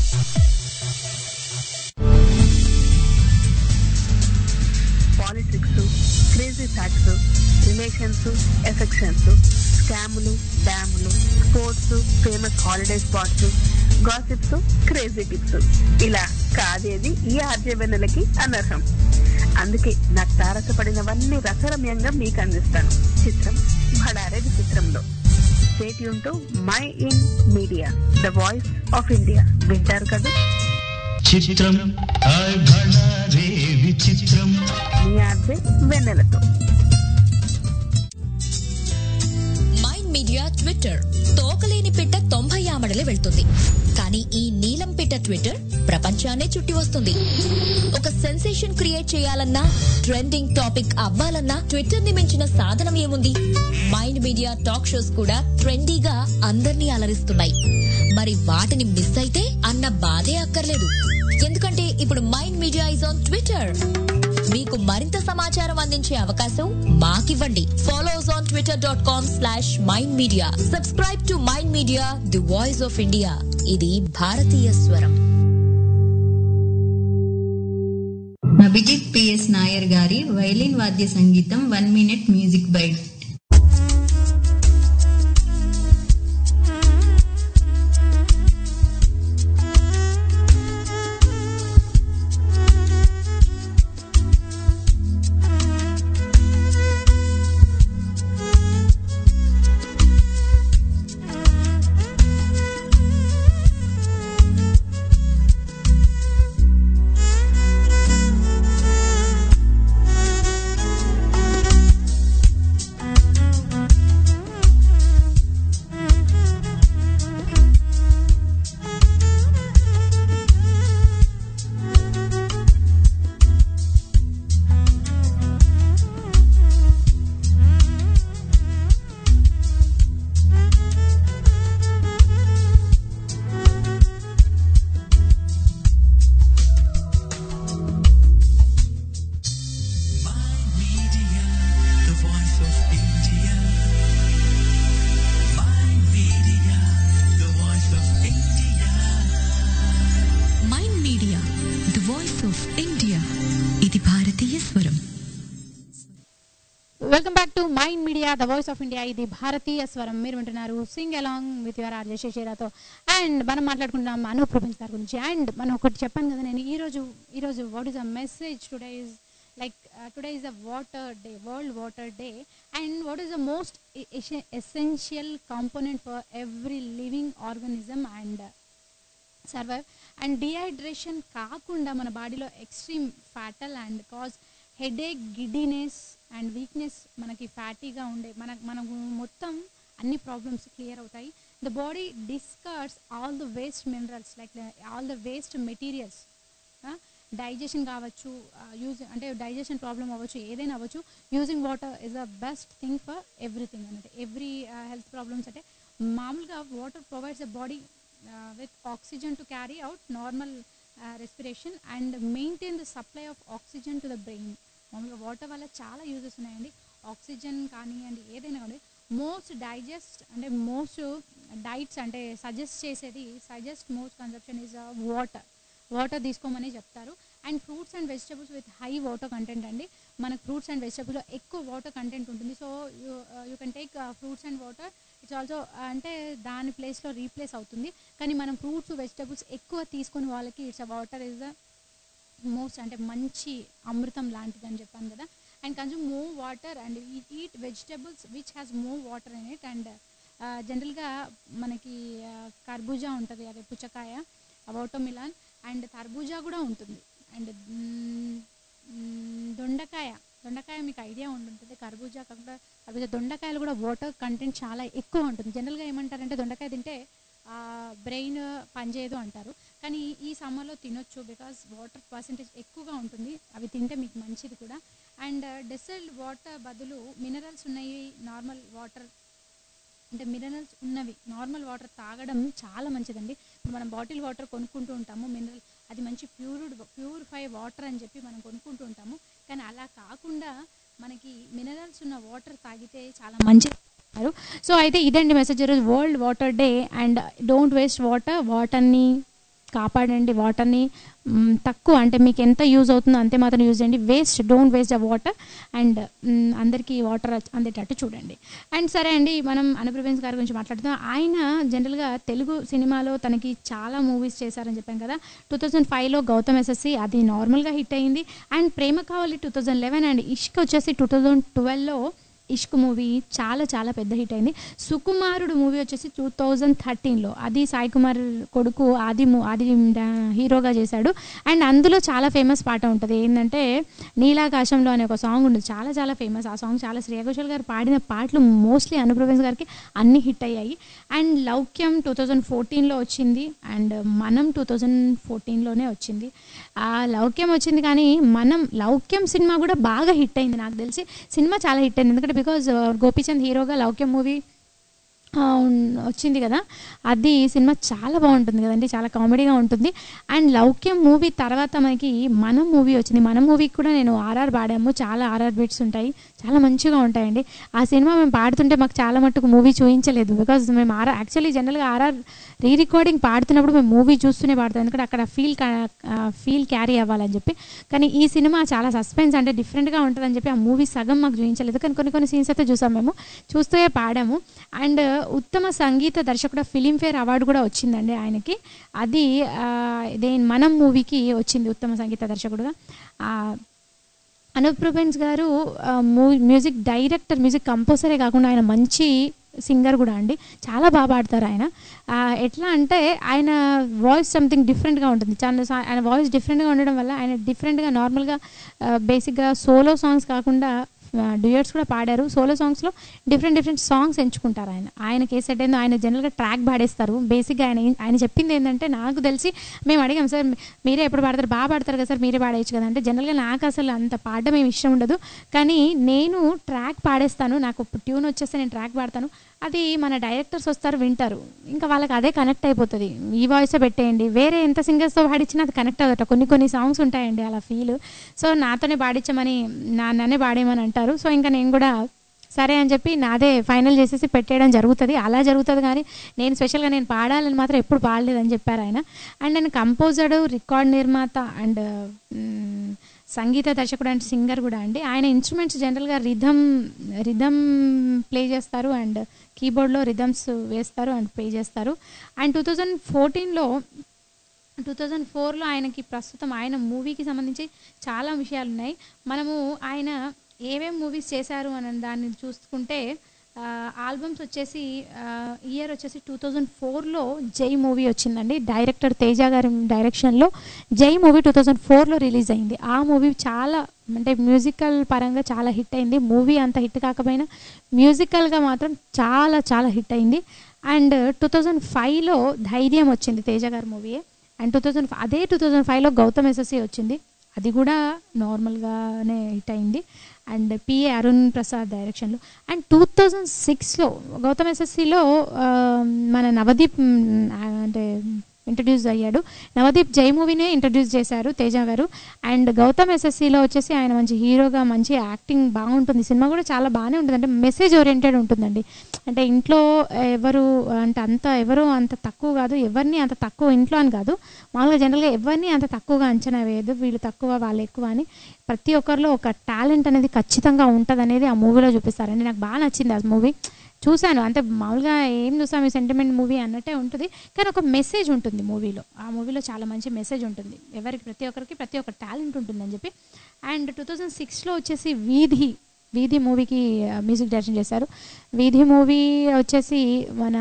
Politics, crazy facts, relations, affections, స్కాములు, డ్యాములు, sports, famous holiday spots, gossips, crazy tips, ఇలా కాదేది ఈ ఆర్జవెన్నెలకి అనర్హం. అందుకే నాకు తారసపడినవన్నీ రసరమ్యంగా మీకు అందిస్తాను. చిత్రం భడారే విచిత్రంలో. Stay tune to mind media, the voice of India. వింటారు కదా? చిత్రం భడారే విచిత్రం. మీ ఆర్జే వెన్నెలతో. Mind media Twitter. తోకలేని పిట్ట 90 ఆమడలే వెళ్తుంది, కానీ ఈ నీలం పిట్ట ట్విట్టర్ ప్రపంచాన్నే చుట్టి వస్తుంది. ఒక సెన్సేషన్ క్రియేట్ చేయాలన్నా, ట్రెండింగ్ టాపిక్ అవ్వాలన్నా ట్విట్టర్ ని మించిన సాధనం ఏముంది? మైండ్ మీడియా టాక్ షోస్ కూడా ట్రెండీగా అందర్నీ అలరిస్తున్నాయి. మరి వాటిని మిస్ అయితే అన్న బాధే అక్కర్లేదు, ఎందుకంటే ఇప్పుడు mind media is on Twitter. మీకు మరింత సమాచారం అందించే అవకాశం మాకివ్వండి. Follow us on twitter.com/mindmedia. Subscribe to mind media, the voice of India. ఇది భారతీయ స్వరం. అభిజిత్ పిఎస్ నాయర్ గారి వైలిన్ వాద్య సంగీతం 1 minute music bite. Welcome back to mind media, the voice of India. ఇది భారతీయ స్వరం. మీరు వింటున్నారు sing along with your RJ శశిరాతో. అండ్ మనం మాట్లాడుకుంటున్నాం అనూప్ రూబెన్స్ గారి గురించి. అండ్ మనం ఒకటి చెప్పాను కదా, నేను ఈరోజు what is a message today is like today is a water day, world water day, and what is the most essential component for every living organism and survive. And dehydration కాకుండా మన బాడీలో extreme fatal and cause headache, giddiness and weakness, మనకి ఫ్యాటీగా ఉండే మనకు మొత్తం అన్ని problems clear అవుతాయి. The body discards all the waste minerals like all the waste materials. Digestion కావచ్చు, అంటే డైజెషన్ ప్రాబ్లం అవ్వచ్చు, ఏదైనా అవ్వచ్చు. Using water is the best thing for everything అన్నట్టు. ఎవ్రీ హెల్త్ ప్రాబ్లమ్స్ అంటే మామూలుగా water provides the body with oxygen to carry out normal respiration and maintain the supply of oxygen to the brain. మామూలుగా water వల్ల చాలా uses ఉన్నాయండి. Oxygen కానీ and ఏదైనా కానీ మోస్ట్ డైట్స్ అంటే suggest most consumption is water తీసుకోమని చెప్తారు. And fruits and vegetables with high water content అండి. మనకు ఫ్రూట్స్ అండ్ వెజిటబుల్లో ఎక్కువ వాటర్ కంటెంట్ ఉంటుంది. So you can take fruits and water. It's also అంటే దాని ప్లేస్లో రీప్లేస్ అవుతుంది. కానీ మనం ఫ్రూట్స్ వెజిటబుల్స్ ఎక్కువ తీసుకుని వాళ్ళకి వాటర్ ఈజ్ ద మోస్ట్ అంటే మంచి అమృతం లాంటిది అని చెప్పాను కదా. And consume more water and eat vegetables which has more water in it. And జనరల్గా మనకి కర్బూజా ఉంటుంది, అదే పుచ్చకాయ, వాటర్మిలాన్ అండ్ తర్బూజా కూడా ఉంటుంది. అండ్ దొండకాయ మీకు ఐడియా ఉంటుంది. కర్బూజా కాకుండా దొండకాయలు కూడా వాటర్ కంటెంట్ చాలా ఎక్కువ ఉంటుంది. జనరల్గా ఏమంటారంటే దొండకాయ తింటే బ్రెయిన్ పనిచేయదు అంటారు, కానీ ఈ సమ్మర్లో తినొచ్చు బికాజ్ వాటర్ పర్సెంటేజ్ ఎక్కువగా ఉంటుంది. అవి తింటే మీకు మంచిది కూడా. అండ్ డిస్టిల్డ్ వాటర్ బదులు మినరల్స్ ఉన్నాయి నార్మల్ వాటర్ అంటే మినరల్స్ ఉన్నవి నార్మల్ వాటర్ తాగడం చాలా మంచిదండి. ఇప్పుడు మనం బాటిల్ వాటర్ కొనుక్కుంటూ ఉంటాము, మినరల్ అది మంచి ప్యూరిఫై వాటర్ అని చెప్పి మనం కొనుక్కుంటూ ఉంటాము. కానీ అలా కాకుండా మనకి మినరల్స్ ఉన్న వాటర్ తాగితే చాలా మంచిది. సో అయితే ఇదండి మెసేజ్. ఈరోజు world water day. And don't waste వాటర్ని కాపాడండి. వాటర్ని తక్కువ అంటే మీకు ఎంత యూజ్ అవుతుందో అంతే మాత్రం యూజ్ చేయండి. Don't waste the water. And అందరికీ వాటర్ అందేటట్టు చూడండి. అండ్ సరే అండి, మనం అనుప్రభెన్స్ గారి గురించి మాట్లాడుతున్నాం. ఆయన జనరల్గా తెలుగు సినిమాలో తనకి చాలా మూవీస్ చేశారని చెప్పాం కదా. 2005లో గౌతమ్ ఎస్ఎస్సి, అది నార్మల్గా హిట్ అయింది. అండ్ ప్రేమ కావాలి 2011. అండ్ ఇష్క్ వచ్చేసి 2012లో ఇష్క్ మూవీ చాలా చాలా పెద్ద హిట్ అయింది. సుకుమారుడు మూవీ వచ్చేసి 2013లో, అది సాయి కుమార్ కొడుకు ఆది హీరోగా చేశాడు. అండ్ అందులో చాలా ఫేమస్ పాట ఉంటుంది, ఏంటంటే నీలాకాశంలో అనే ఒక సాంగ్ ఉంటుంది, చాలా చాలా ఫేమస్. ఆ సాంగ్ చాలా శ్రేయా ఘోషాల్ గారు పాడిన పాటలు మోస్ట్లీ అనుప్రభెన్స్ గారికి అన్ని హిట్ అయ్యాయి. అండ్ లౌక్యం 2014లో వచ్చింది. అండ్ మనం 2014లోనే వచ్చింది. ఆ లౌక్యం వచ్చింది, కానీ లౌక్యం సినిమా కూడా బాగా హిట్ అయింది. నాకు తెలిసి సినిమా చాలా హిట్ అయింది, ఎందుకంటే బికాజ్ గోపీచంద్ హీరోగా లౌక్యం మూవీ వచ్చింది కదా. అది సినిమా చాలా బాగుంటుంది కదండి, చాలా కామెడీగా ఉంటుంది. అండ్ లౌక్యం మూవీ తర్వాత మనకి మనం మూవీ వచ్చింది. మన మూవీకి కూడా నేను ఆర్ఆర్ పాడాము, చాలా ఆర్ఆర్ బిట్స్ ఉంటాయి, చాలా మంచిగా ఉంటాయండి. ఆ సినిమా మేము పాడుతుంటే మాకు చాలా మట్టుకు మూవీ చూపించలేదు, బికాజ్ మేము యాక్చువల్లీ జనరల్గా ఆర్ఆర్ రీ రికార్డింగ్ పాడుతున్నప్పుడు మేము మూవీ చూస్తూనే పాడతాం, ఎందుకంటే అక్కడ ఫీల్ క్యారీ అవ్వాలని చెప్పి. కానీ ఈ సినిమా చాలా సస్పెన్స్ అంటే డిఫరెంట్గా ఉంటుందని చెప్పి ఆ మూవీ సగం మాకు చూపించలేదు, కానీ కొన్ని సీన్స్ అయితే చూసాం, మేము చూస్తూ పాడాము. అండ్ ఉత్తమ సంగీత దర్శకుడు ఫిలింఫేర్ అవార్డు కూడా వచ్చిందండి ఆయనకి. అది మనం మూవీకి వచ్చింది ఉత్తమ సంగీత దర్శకుడుగా. అనుప్రభెన్స్ గారు మ్యూజిక్ డైరెక్టర్, మ్యూజిక్ కంపోజరే కాకుండా ఆయన మంచి సింగర్ కూడా అండి, చాలా బాగా పాడతారు ఆయన. ఎట్లా అంటే ఆయన వాయిస్ సంథింగ్ డిఫరెంట్గా ఉంటుంది. ఆయన వాయిస్ డిఫరెంట్గా ఉండడం వల్ల ఆయన డిఫరెంట్గా నార్మల్గా బేసిక్గా సోలో సాంగ్స్ కాకుండా డ్యూయట్స్ కూడా పాడారు. సోలో సాంగ్స్లో డిఫరెంట్ సాంగ్స్ ఎంచుకుంటారు ఆయనకి ఏ సెట్ అయిందో ఆయన జనరల్గా ట్రాక్ పాడేస్తారు. బేసిక్గా ఆయన చెప్పింది ఏంటంటే, నాకు తెలిసి మేము అడిగాం, సార్ మీరే ఎప్పుడు పాడతారు, బాగా పాడతారు కదా సార్, మీరే పాడేయచ్చు కదా అంటే, జనరల్గా నాకు అసలు అంత పాడడం ఏమి ఇష్టం ఉండదు, కానీ నేను ట్రాక్ పాడేస్తాను, నాకు ట్యూన్ వచ్చేస్తే నేను ట్రాక్ పాడతాను, అది మన డైరెక్టర్స్ వస్తారు వింటారు, ఇంకా వాళ్ళకి అదే కనెక్ట్ అయిపోతుంది, ఈ వాయిసే పెట్టేయండి, వేరే ఎంత సింగర్స్తో పాడించినా అది కనెక్ట్ అవ్వట. కొన్ని సాంగ్స్ ఉంటాయండి అలా ఫీల్. సో నాతోనే పాడించమని నన్నే పాడేయమని అంటారు. సో ఇంకా నేను కూడా సరే అని చెప్పి నాదే ఫైనల్ చేసేసి పెట్టేయడం జరుగుతుంది. అలా జరుగుతుంది, కానీ నేను స్పెషల్గా నేను పాడాలని మాత్రం ఎప్పుడు పాడలేదని చెప్పారు ఆయన. అండ్ నేను కంపోజరు, రికార్డ్ నిర్మాత అండ్ సంగీత దర్శకుడు అండ్ సింగర్ కూడా అండి. ఆయన ఇన్స్ట్రుమెంట్స్ జనరల్గా రిథమ్ ప్లే చేస్తారు అండ్ కీబోర్డ్లో రిథమ్స్ వేస్తారు అండ్ ప్లే చేస్తారు. అండ్ 2014లో 2004లో ఆయనకి ప్రస్తుతం ఆయన మూవీకి సంబంధించి చాలా విషయాలు ఉన్నాయి. మనము ఆయన ఏమేమి మూవీస్ చేశారు అని దాన్ని చూసుకుంటే ఆల్బమ్స్ వచ్చేసి ఇయర్ వచ్చేసి 2004లో జై మూవీ వచ్చిందండి. డైరెక్టర్ తేజ గారి డైరెక్షన్లో జై మూవీ 2004లో రిలీజ్ అయింది. ఆ మూవీ చాలా అంటే మ్యూజికల్ పరంగా చాలా హిట్ అయింది. మూవీ అంత హిట్ కాకపోయినా మ్యూజికల్గా మాత్రం చాలా చాలా హిట్ అయింది. అండ్ 2005లో ధైర్యం వచ్చింది తేజ గారి మూవీయే. అండ్ 2005లో గౌతమ్ ఎస్ఎస్సి వచ్చింది, అది కూడా నార్మల్గానే హిట్ అయింది. అండ్ పిఏ అరుణ్ ప్రసాద్ డైరెక్షన్లో. అండ్ 2006లో గౌతమ్ ఎస్ఎస్సిలో మన నవదీప్ అంటే ఇంట్రడ్యూస్ అయ్యాడు. నవదీప్ జై మూవీనే ఇంట్రడ్యూస్ చేశారు తేజ గారు. అండ్ గౌతమ్ ఎస్ఎస్సిలో వచ్చేసి ఆయన మంచి హీరోగా మంచి యాక్టింగ్ బాగుంటుంది. సినిమా కూడా చాలా బాగానే ఉంటుంది, అంటే మెసేజ్ ఓరియంటెడ్ ఉంటుందండి. అంటే ఇంట్లో ఎవరు అంత తక్కువ కాదు, ఎవరిని అంత తక్కువ ఇంట్లో అని కాదు, మామూలుగా జనరల్గా ఎవరిని అంత తక్కువగా అంచనా వేయదు, వీళ్ళు తక్కువ వాళ్ళు ఎక్కువ అని. ప్రతి ఒక్కరిలో ఒక టాలెంట్ అనేది ఖచ్చితంగా ఉంటుంది అనేది ఆ మూవీలో చూపిస్తారండి. నాకు బాగా నచ్చింది ఆ మూవీ. చూశాను, అంటే మామూలుగా ఏం చూసాం ఈ సెంటిమెంట్ మూవీ అన్నట్టే ఉంటుంది, కానీ ఒక మెసేజ్ ఉంటుంది మూవీలో. ఆ మూవీలో చాలా మంచి మెసేజ్ ఉంటుంది, ప్రతి ఒక్కరికి ప్రతి ఒక్క టాలెంట్ ఉంటుందని చెప్పి. అండ్ 2006లో వచ్చేసి వీధి మూవీకి మ్యూజిక్ డైరెక్షన్ చేశారు. వీధి మూవీ వచ్చేసి మన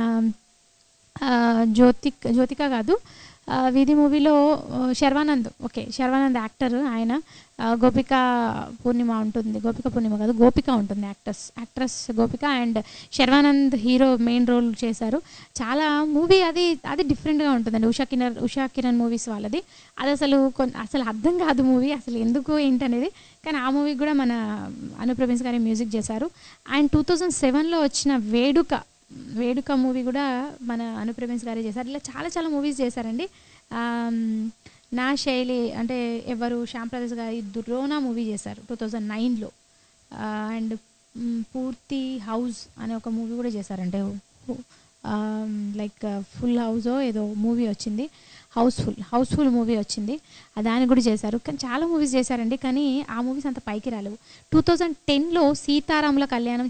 జ్యోతిక కాదు, వీధి మూవీలో శర్వానంద్ యాక్టర్. ఆయన గోపిక పూర్ణిమ కాదు గోపిక ఉంటుంది, actress Gopika. And Sharwanand hero main role చేశారు. చాలా మూవీ అది డిఫరెంట్గా ఉంటుందండి. ఉషా కిరణ్ మూవీస్ వాళ్ళది. అది అసలు అర్థం కాదు మూవీ అసలు ఎందుకు ఏంటనేది, కానీ ఆ మూవీకి కూడా మన అనుప్రభేష్ గారి మ్యూజిక్ చేశారు. అండ్ 2007లో వచ్చిన వేడుక మూవీ కూడా మన అనుప్రభేష్ గారే చేశారు. ఇలా చాలా చాలా మూవీస్ చేశారండి. నా శైలి అంటే ఎవరు శ్యామ్ ప్రసాద్ గారి దుర్రోనా మూవీ చేశారు 2009లో. అండ్ పూర్తి హౌస్ అనే ఒక మూవీ కూడా చేశారంటే లైక్ ఫుల్ హౌస్ ఏదో మూవీ వచ్చింది, హౌస్ఫుల్ మూవీ వచ్చింది, దాన్ని కూడా చేశారు. కానీ చాలా మూవీస్ చేశారండి, కానీ ఆ మూవీస్ అంత పైకి రాలేవు. 2010లో సీతారాముల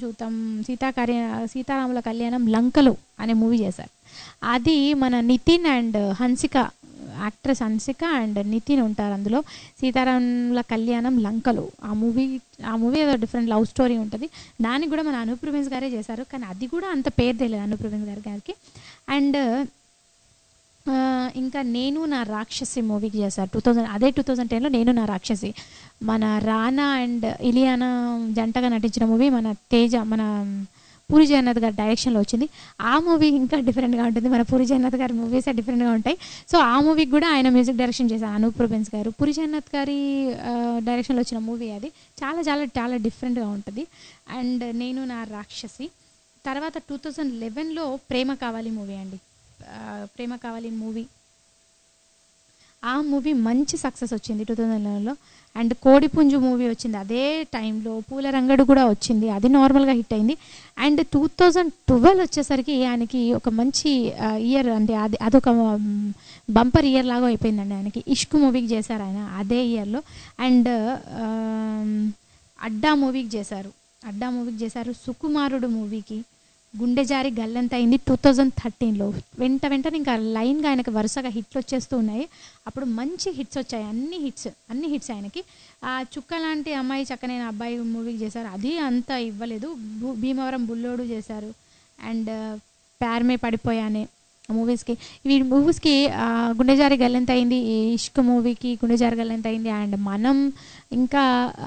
కళ్యాణం లంకలో అనే మూవీ చేశారు. అది మన Nithin and Hansika, actress Hansika and Nithin ఉంటారు అందులో. సీతారాముల కళ్యాణం లంకలో ఆ మూవీ ఏదో డిఫరెంట్ లవ్ స్టోరీ ఉంటుంది. దానికి కూడా మన అనుప్రభేష్ గారే చేశారు, కానీ అది కూడా అంత పేరు తెలియదు అనుప్రభేష్ గారికి. అండ్ ఇంకా నేను నా రాక్షసి మూవీకి చేశారు 2010లో. నేను నా రాక్షసి మన రానా అండ్ ఇలియానా జంటగా నటించిన మూవీ. మన పూరి జగన్నాథ్ గారి డైరెక్షన్లో వచ్చింది. ఆ మూవీ ఇంకా డిఫరెంట్గా ఉంటుంది, మన పూరి జగన్నాథ్ గారి మూవీసే డిఫరెంట్గా ఉంటాయి. సో ఆ మూవీకి కూడా ఆయన మ్యూజిక్ డైరెక్షన్ చేశారు అనుప్రభేష్ గారు. పూరి జగన్నాథ్ గారి డైరెక్షన్లో వచ్చిన మూవీ అది చాలా చాలా చాలా డిఫరెంట్గా ఉంటుంది. అండ్ నేను నా రాక్షసి. తర్వాత 2011లో ప్రేమ కావాలి మూవీ అండి. ప్రేమ కావాలి మూవీ, ఆ మూవీ మంచి సక్సెస్ వచ్చింది 2011లో. అండ్ కోడిపుంజు మూవీ వచ్చింది అదే టైంలో. పూల రంగడు కూడా వచ్చింది, అది నార్మల్గా హిట్ అయింది. అండ్ 2012 వచ్చేసరికి ఆయనకి ఒక మంచి ఇయర్, అంటే అదొక బంపర్ ఇయర్ లాగా అయిపోయిందండి ఆయనకి. ఇష్క్ మూవీకి చేశారు ఆయన అదే ఇయర్లో. అండ్ అడ్డా మూవీకి చేశారు. సుకుమారుడు మూవీకి, గుండె జారి గల్లంత అయింది 2013లో. వెంటనే ఇంకా లైన్గా ఆయనకి వరుసగా హిట్లు వచ్చేస్తూ ఉన్నాయి. అప్పుడు మంచి హిట్స్ వచ్చాయి, అన్ని హిట్స్ ఆయనకి. ఆ చుక్క లాంటి అమ్మాయి చక్కనైన అబ్బాయి మూవీకి చేశారు, అది అంత ఇవ్వలేదు. భీమవరం బుల్లోడు చేశారు. అండ్ ప్యార్మే పడిపోయానే మూవీస్కి గుండె జారి గల్లంత అయింది. ఇష్క్ మూవీకి గుండె జారి గల్లంత అయింది. అండ్ మనం ఇంకా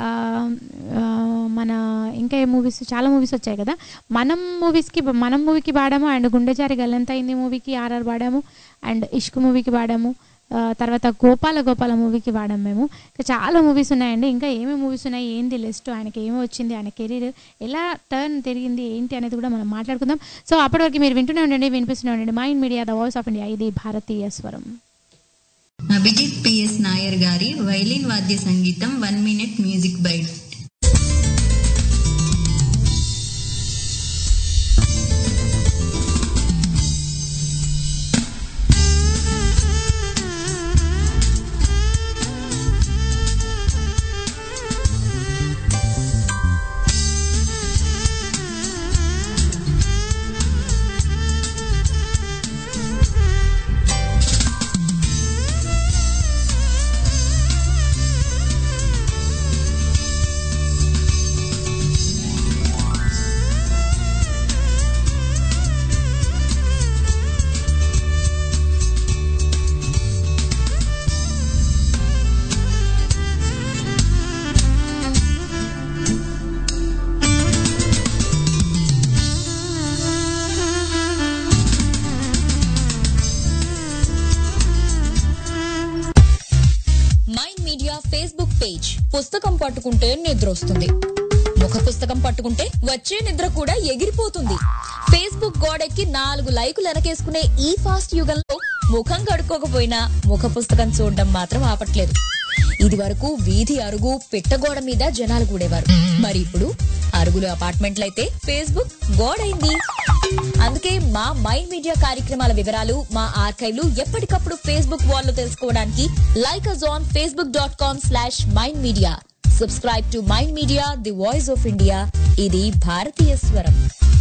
ఏ మూవీస్, చాలా మూవీస్ వచ్చాయి కదా. మనం మూవీకి పాడాము. అండ్ గుండె జారి గల్లంత అయింది మూవీకి ఆర్ఆర్ పాడాము. అండ్ ఇష్క్ మూవీకి పాడాము. తర్వాత గోపాల మూవీకి వాడాం మేము. ఇంకా చాలా మూవీస్ ఉన్నాయండి. ఇంకా ఏమేమి మూవీస్ ఉన్నాయి, ఏంది లిస్ట్, ఆయనకి ఏమో వచ్చింది, ఆయన కెరీర్ ఎలా టర్న్ తిరిగింది ఏంటి అనేది కూడా మనం మాట్లాడుకుందాం. సో అప్పటి వరకు మీరు వినిపిస్తూనే ఉండండి mind media, the voice of India, ఇది భారతీయ స్వరం. అభిజిత్ పిఎస్ నాయర్ గారి వైలిన్ వాద్య సంగీతం 1 minute మ్యూజిక్ బైట్. పేజ్. పుస్తకం పట్టుకుంటే నిద్ర వస్తుంది, ముఖ పుస్తకం పట్టుకుంటే వచ్చే నిద్ర కూడా ఎగిరిపోతుంది. ఫేస్బుక్ గోడెక్కి 4 లైకులు వెనకేసుకునే ఈ ఫాస్ట్ యుగంలో ముఖం కడుక్కోకపోయినా ముఖ పుస్తకం చూడడం మాత్రం ఆపట్లేదు. ఇది వరకు వీధి అరుగు పిట్టగోడ మీద జనాలు కూడేవారు. మరి ఇప్పుడు అరుగులు అపార్ట్మెంట్లయితే ఫేస్బుక్ గోడైంది. అందుకే మా మైండ్ మీడియా కార్యక్రమాల వివరాలు, మా ఆర్కైవ్లు ఎప్పటికప్పుడు ఫేస్బుక్ వాల్లో తెలుసుకోవడానికి like us on facebook.com/mindmedia. Subscribe to Mind Media, the voice of India. ఇది భారతీయ స్వరం.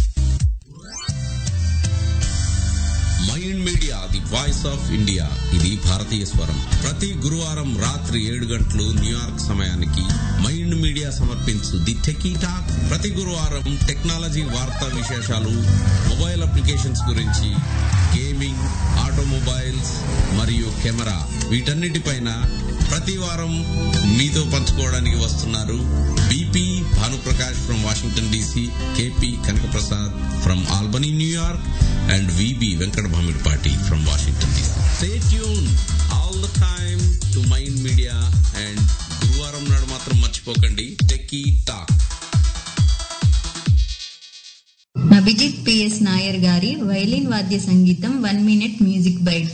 Mind media the voice of India, ఇది భారతీయ స్వరం. ప్రతి గురువారం రాత్రి 7 గంటలు న్యూయార్క్ సమయానికి మైండ్ మీడియా సమర్పించు ది టెకీ టాక్. ప్రతి గురువారం టెక్నాలజీ వార్తా విశేషాలు, మొబైల్ అప్లికేషన్స్ గురించి, గేమింగ్, ఆటోమొబైల్స్ మరియు కెమెరా, వీటన్నిటిపైన ప్రతి వారం మీతో పంచుకోవడానికి వస్తున్నారు BP Bhanuprakash from Washington DC, KP Kanakaprasad from Albany New York, and VB Venkat Bhamirpati from Washington DC. Stay tuned all the time to Mind Media and గురువారం నాడు మాత్రం మర్చిపోకండి techie talk. Abhijit PS Nair గారి వైలిన్ వాద్య సంగీతం 1 minute మ్యూజిక్ బైట్.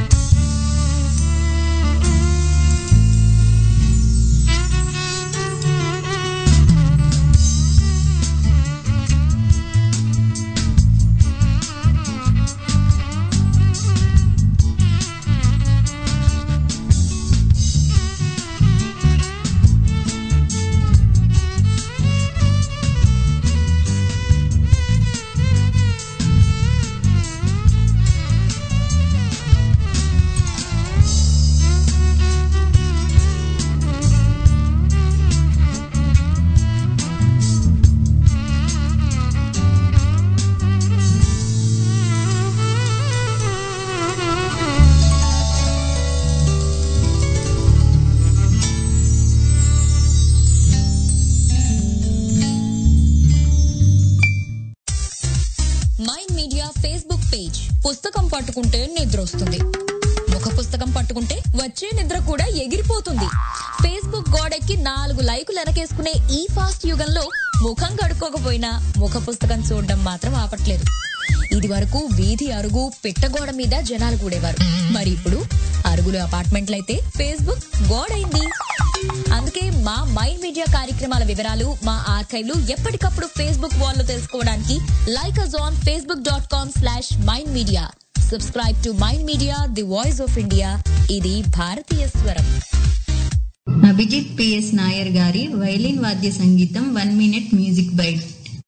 పుస్తకం పట్టుకుంటే నిద్ర వస్తుంది, ముఖ పుస్తకం పట్టుకుంటే వచ్చే నిద్ర కూడా ఎగిరిపోతుంది. ఫేస్బుక్ గోడెక్కి 4 లైకులు వెనకేసుకునే ఈ ఫాస్ట్ యుగంలో ముఖం కడుక్కోకపోయినా ముఖ పుస్తకం చూడడం మాత్రం ఆపట్లేదు. ఇది వరకు వీధి అరుగు పిట్టగోడ మీద జనాలు కూడేవారు. మరి ఇప్పుడు అరుగులు అపార్ట్మెంట్లయితే ఫేస్బుక్ గోడైంది. అందుకే మా మైండ్ మీడియా కార్యక్రమాల వివరాలు, మా ఆర్కైవ్లు ఎప్పటికప్పుడు ఫేస్బుక్ వాల్లో తెలుసుకోవడానికి like us on facebook.com/mindmedia. Subscribe to Mind Media, the voice of India. ఇది భారతీయ స్వరం. అభిజిత్ పిఎస్ నాయర్ గారి వైలిన్ వాద్య సంగీతం 1 minute మ్యూజిక్ బైట్.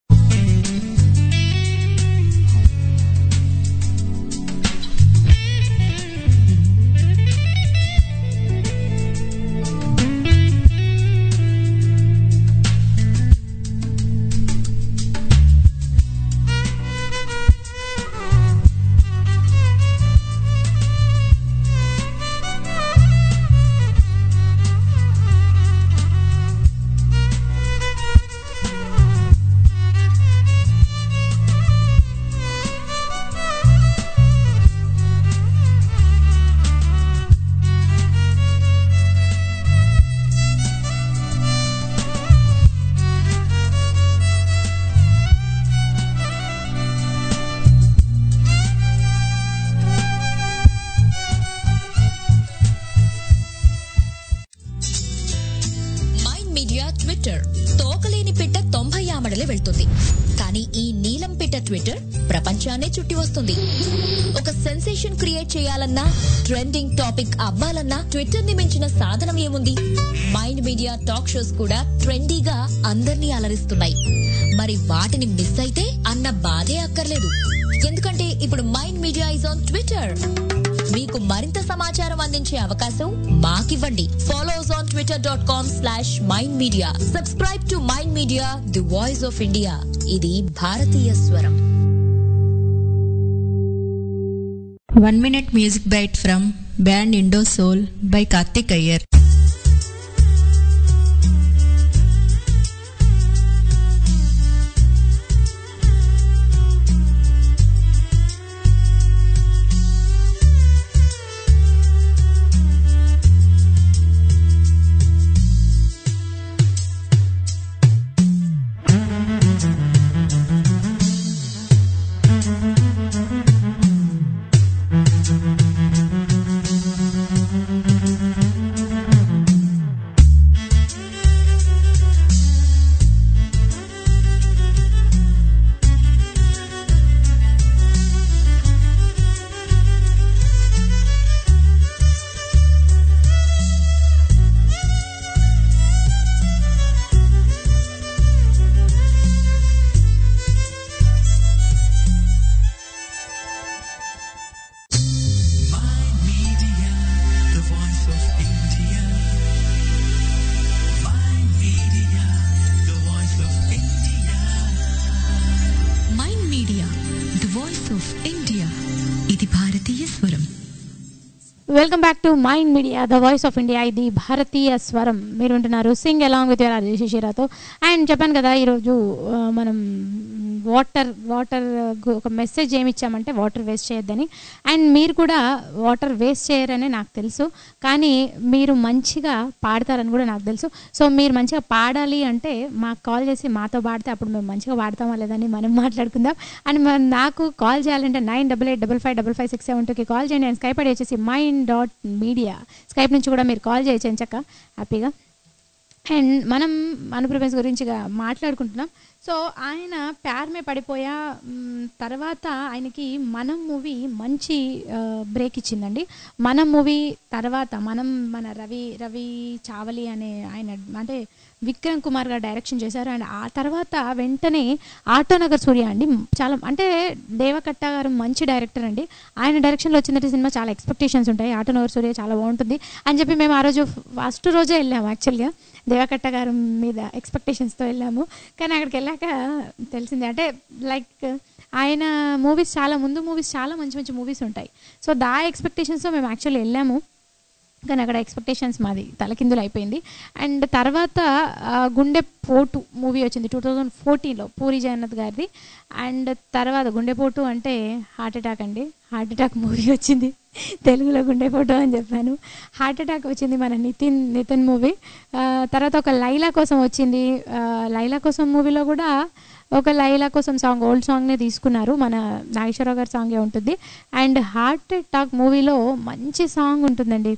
ట్విట్టర్ తోకలేని పిట్ట 90 ఆమడలే వెళ్తుంది. కానీ ఈ నీలం పిట్ట ట్విట్టర్ ప్రపంచాన్నే చుట్టి వస్తుంది. ఒక సెన్సేషన్ క్రియేట్ చేయాలన్నా, ట్రెండింగ్ టాపిక్ అవ్వాలన్నా ట్విట్టర్ ని మించిన సాధనం ఏముంది? మైండ్ మీడియా టాక్ షోస్ కూడా ట్రెండీగా అందర్నీ అలరిస్తున్నాయి. మరి వాటిని మిస్ అయితే అన్న బాధే అక్కర్లేదు. ఎందుకంటే ఇప్పుడు mind media is on Twitter. మీకు మరింత సమాచారం అందించే అవకాశం మాకివ్వండి. Follow us on twitter.com/mindmedia. Subscribe to Mind Media, the voice of India. ఇది భారతీయ స్వరం. 1 minute music bite from band Indo Soul by Karthik Iyer. Of India. ఇది భారతీయ స్వరం. Welcome back to mind media the voice of India. ఇది భారతీయ స్వరం. మీరు వింటున్నారు sing along with your RJ శిశిరాతో. అండ్ చెప్పాను కదా, ఈరోజు మనం వాటర్ ఒక మెసేజ్ ఏమి ఇచ్చామంటే వాటర్ వేస్ట్ చేయొద్దని. అండ్ మీరు కూడా వాటర్ వేస్ట్ చేయరని నాకు తెలుసు, కానీ మీరు మంచిగా పాడతారని కూడా నాకు తెలుసు. సో మీరు మంచిగా పాడాలి అంటే మాకు కాల్ చేసి మాతో పాడితే అప్పుడు మేము మంచిగా పాడతామా లేదని మనం మాట్లాడుకుందాం. అండ్ నాకు కాల్ చేయాలంటే 9885555672కి కాల్ చేయండి. అండ్ స్కైప్ ఐడి వచ్చేసి mind.media. స్కైప్ నుంచి కూడా మీరు కాల్ చేయొచ్చు ఎంచక్క హ్యాపీగా. అండ్ మనం అనుప్రభేస్ గురించి మాట్లాడుకుంటున్నాం. సో ఆయన ప్యార్ మే పడిపోయా తర్వాత ఆయనకి మనం మూవీ మంచి బ్రేక్ ఇచ్చిందండి. మనం మూవీ తర్వాత మన రవి చావలి అనే ఆయన అంటే విక్రమ్ కుమార్ గారు డైరెక్షన్ చేశారు. అండ్ ఆ తర్వాత వెంటనే ఆటోనగర్ సూర్య అండి, చాలా అంటే దేవకట్ట గారు మంచి డైరెక్టర్ అండి. ఆయన డైరెక్షన్లో వచ్చినట్టు సినిమా చాలా ఎక్స్పెక్టేషన్స్ ఉంటాయి. ఆటోనగర్ సూర్య చాలా బాగుంటుంది అని చెప్పి మేము ఆ రోజు ఫస్ట్ రోజే వెళ్ళాము. యాక్చువల్గా దేవకట్ట గారి మీద ఎక్స్పెక్టేషన్స్తో వెళ్ళాము, కానీ అక్కడికి వెళ్ళాక తెలిసింది అంటే లైక్ ఆయన మూవీస్ చాలా మంచి మంచి మూవీస్ ఉంటాయి. సో దా ఎక్స్పెక్టేషన్స్తో మేము యాక్చువల్లీ వెళ్ళాము, కానీ అక్కడ ఎక్స్పెక్టేషన్స్ మాది తలకిందులు అయిపోయింది. అండ్ తర్వాత గుండెపోటు మూవీ వచ్చింది 2014లో పూరి జగన్నాథ్ గారిది. అండ్ తర్వాత గుండెపోటు అంటే హార్ట్ అటాక్ అండి, హార్ట్ అటాక్ మూవీ వచ్చింది. తెలుగులో గుండెపోటు అని చెప్పాను, హార్ట్ అటాక్ వచ్చింది మన నితిన్ మూవీ. తర్వాత ఒక లైలా కోసం వచ్చింది. లైలా కోసం మూవీలో కూడా ఒక లైలా కోసం సాంగ్, ఓల్డ్ సాంగ్నే తీసుకున్నారు, మన నాగేశ్వరరావు గారి సాంగే ఉంటుంది. అండ్ హార్ట్ అటాక్ మూవీలో మంచి సాంగ్ ఉంటుందండి.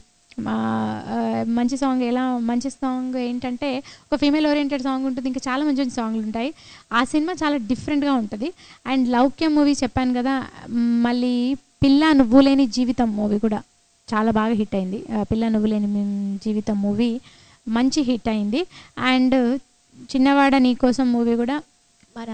మంచి సాంగ్ ఏంటంటే ఒక ఫీమేల్ ఓరియంటెడ్ సాంగ్ ఉంటుంది, ఇంకా చాలా మంచి మంచి సాంగ్లు ఉంటాయి. ఆ సినిమా చాలా డిఫరెంట్గా ఉంటుంది. అండ్ లౌక్యం మూవీ చెప్పాను కదా, మళ్ళీ పిల్ల నువ్వులేని జీవితం మూవీ కూడా చాలా బాగా హిట్ అయింది. పిల్ల నువ్వులేని జీవితం మూవీ మంచి హిట్ అయింది. అండ్ చిన్నవాడ నీకోసం మూవీ కూడా మన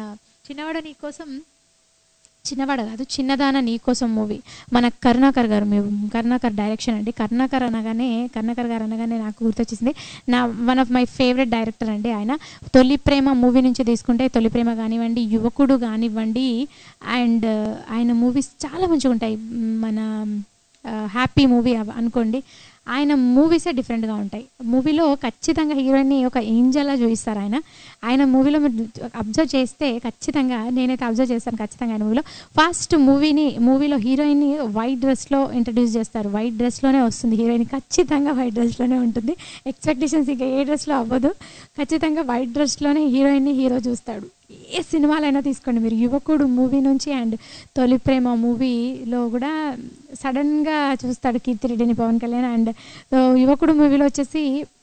చిన్నవాడ కాదు చిన్నదాన నీకోసం మూవీ మన కరుణాకర్ డైరెక్షన్ అండి. కరుణాకర్ గారు అనగానే నాకు గుర్తొచ్చేసింది, one of my favourite director అండి ఆయన. తొలి ప్రేమ మూవీ నుంచి తీసుకుంటే తొలి ప్రేమ కానివ్వండి, యువకుడు కానివ్వండి, అండ్ ఆయన మూవీస్ చాలా మంచిగా ఉంటాయి. మన హ్యాపీ మూవీ అనుకోండి, ఆయన మూవీసే డిఫరెంట్గా ఉంటాయి. మూవీలో ఖచ్చితంగా హీరోయిన్ని ఒక ఏంజల్లా చూపిస్తారు ఆయన మూవీలో. మీరు అబ్జర్వ్ చేస్తే ఖచ్చితంగా, నేనైతే అబ్జర్వ్ చేస్తాను ఖచ్చితంగా ఆయన మూవీలో. ఫస్ట్ మూవీలో హీరోయిన్ని వైట్ డ్రెస్లో ఇంట్రడ్యూస్ చేస్తారు. వైట్ డ్రెస్లోనే వస్తుంది హీరోయిన్, ఖచ్చితంగా వైట్ డ్రెస్లోనే ఉంటుంది. ఎక్స్పెక్టేషన్స్ ఇంకా ఏ డ్రెస్లో అవ్వదు, ఖచ్చితంగా వైట్ డ్రెస్లోనే హీరోయిన్ని హీరో చూస్తాడు. ఏ సినిమాలైనా తీసుకోండి మీరు, యువకుడు మూవీ నుంచి అండ్ తొలి ప్రేమ మూవీలో కూడా సడన్గా చూస్తాడు కీర్తిరెడ్డిని పవన్ కళ్యాణ్. అండ్ యువకుడు మూవీలో వచ్చేసి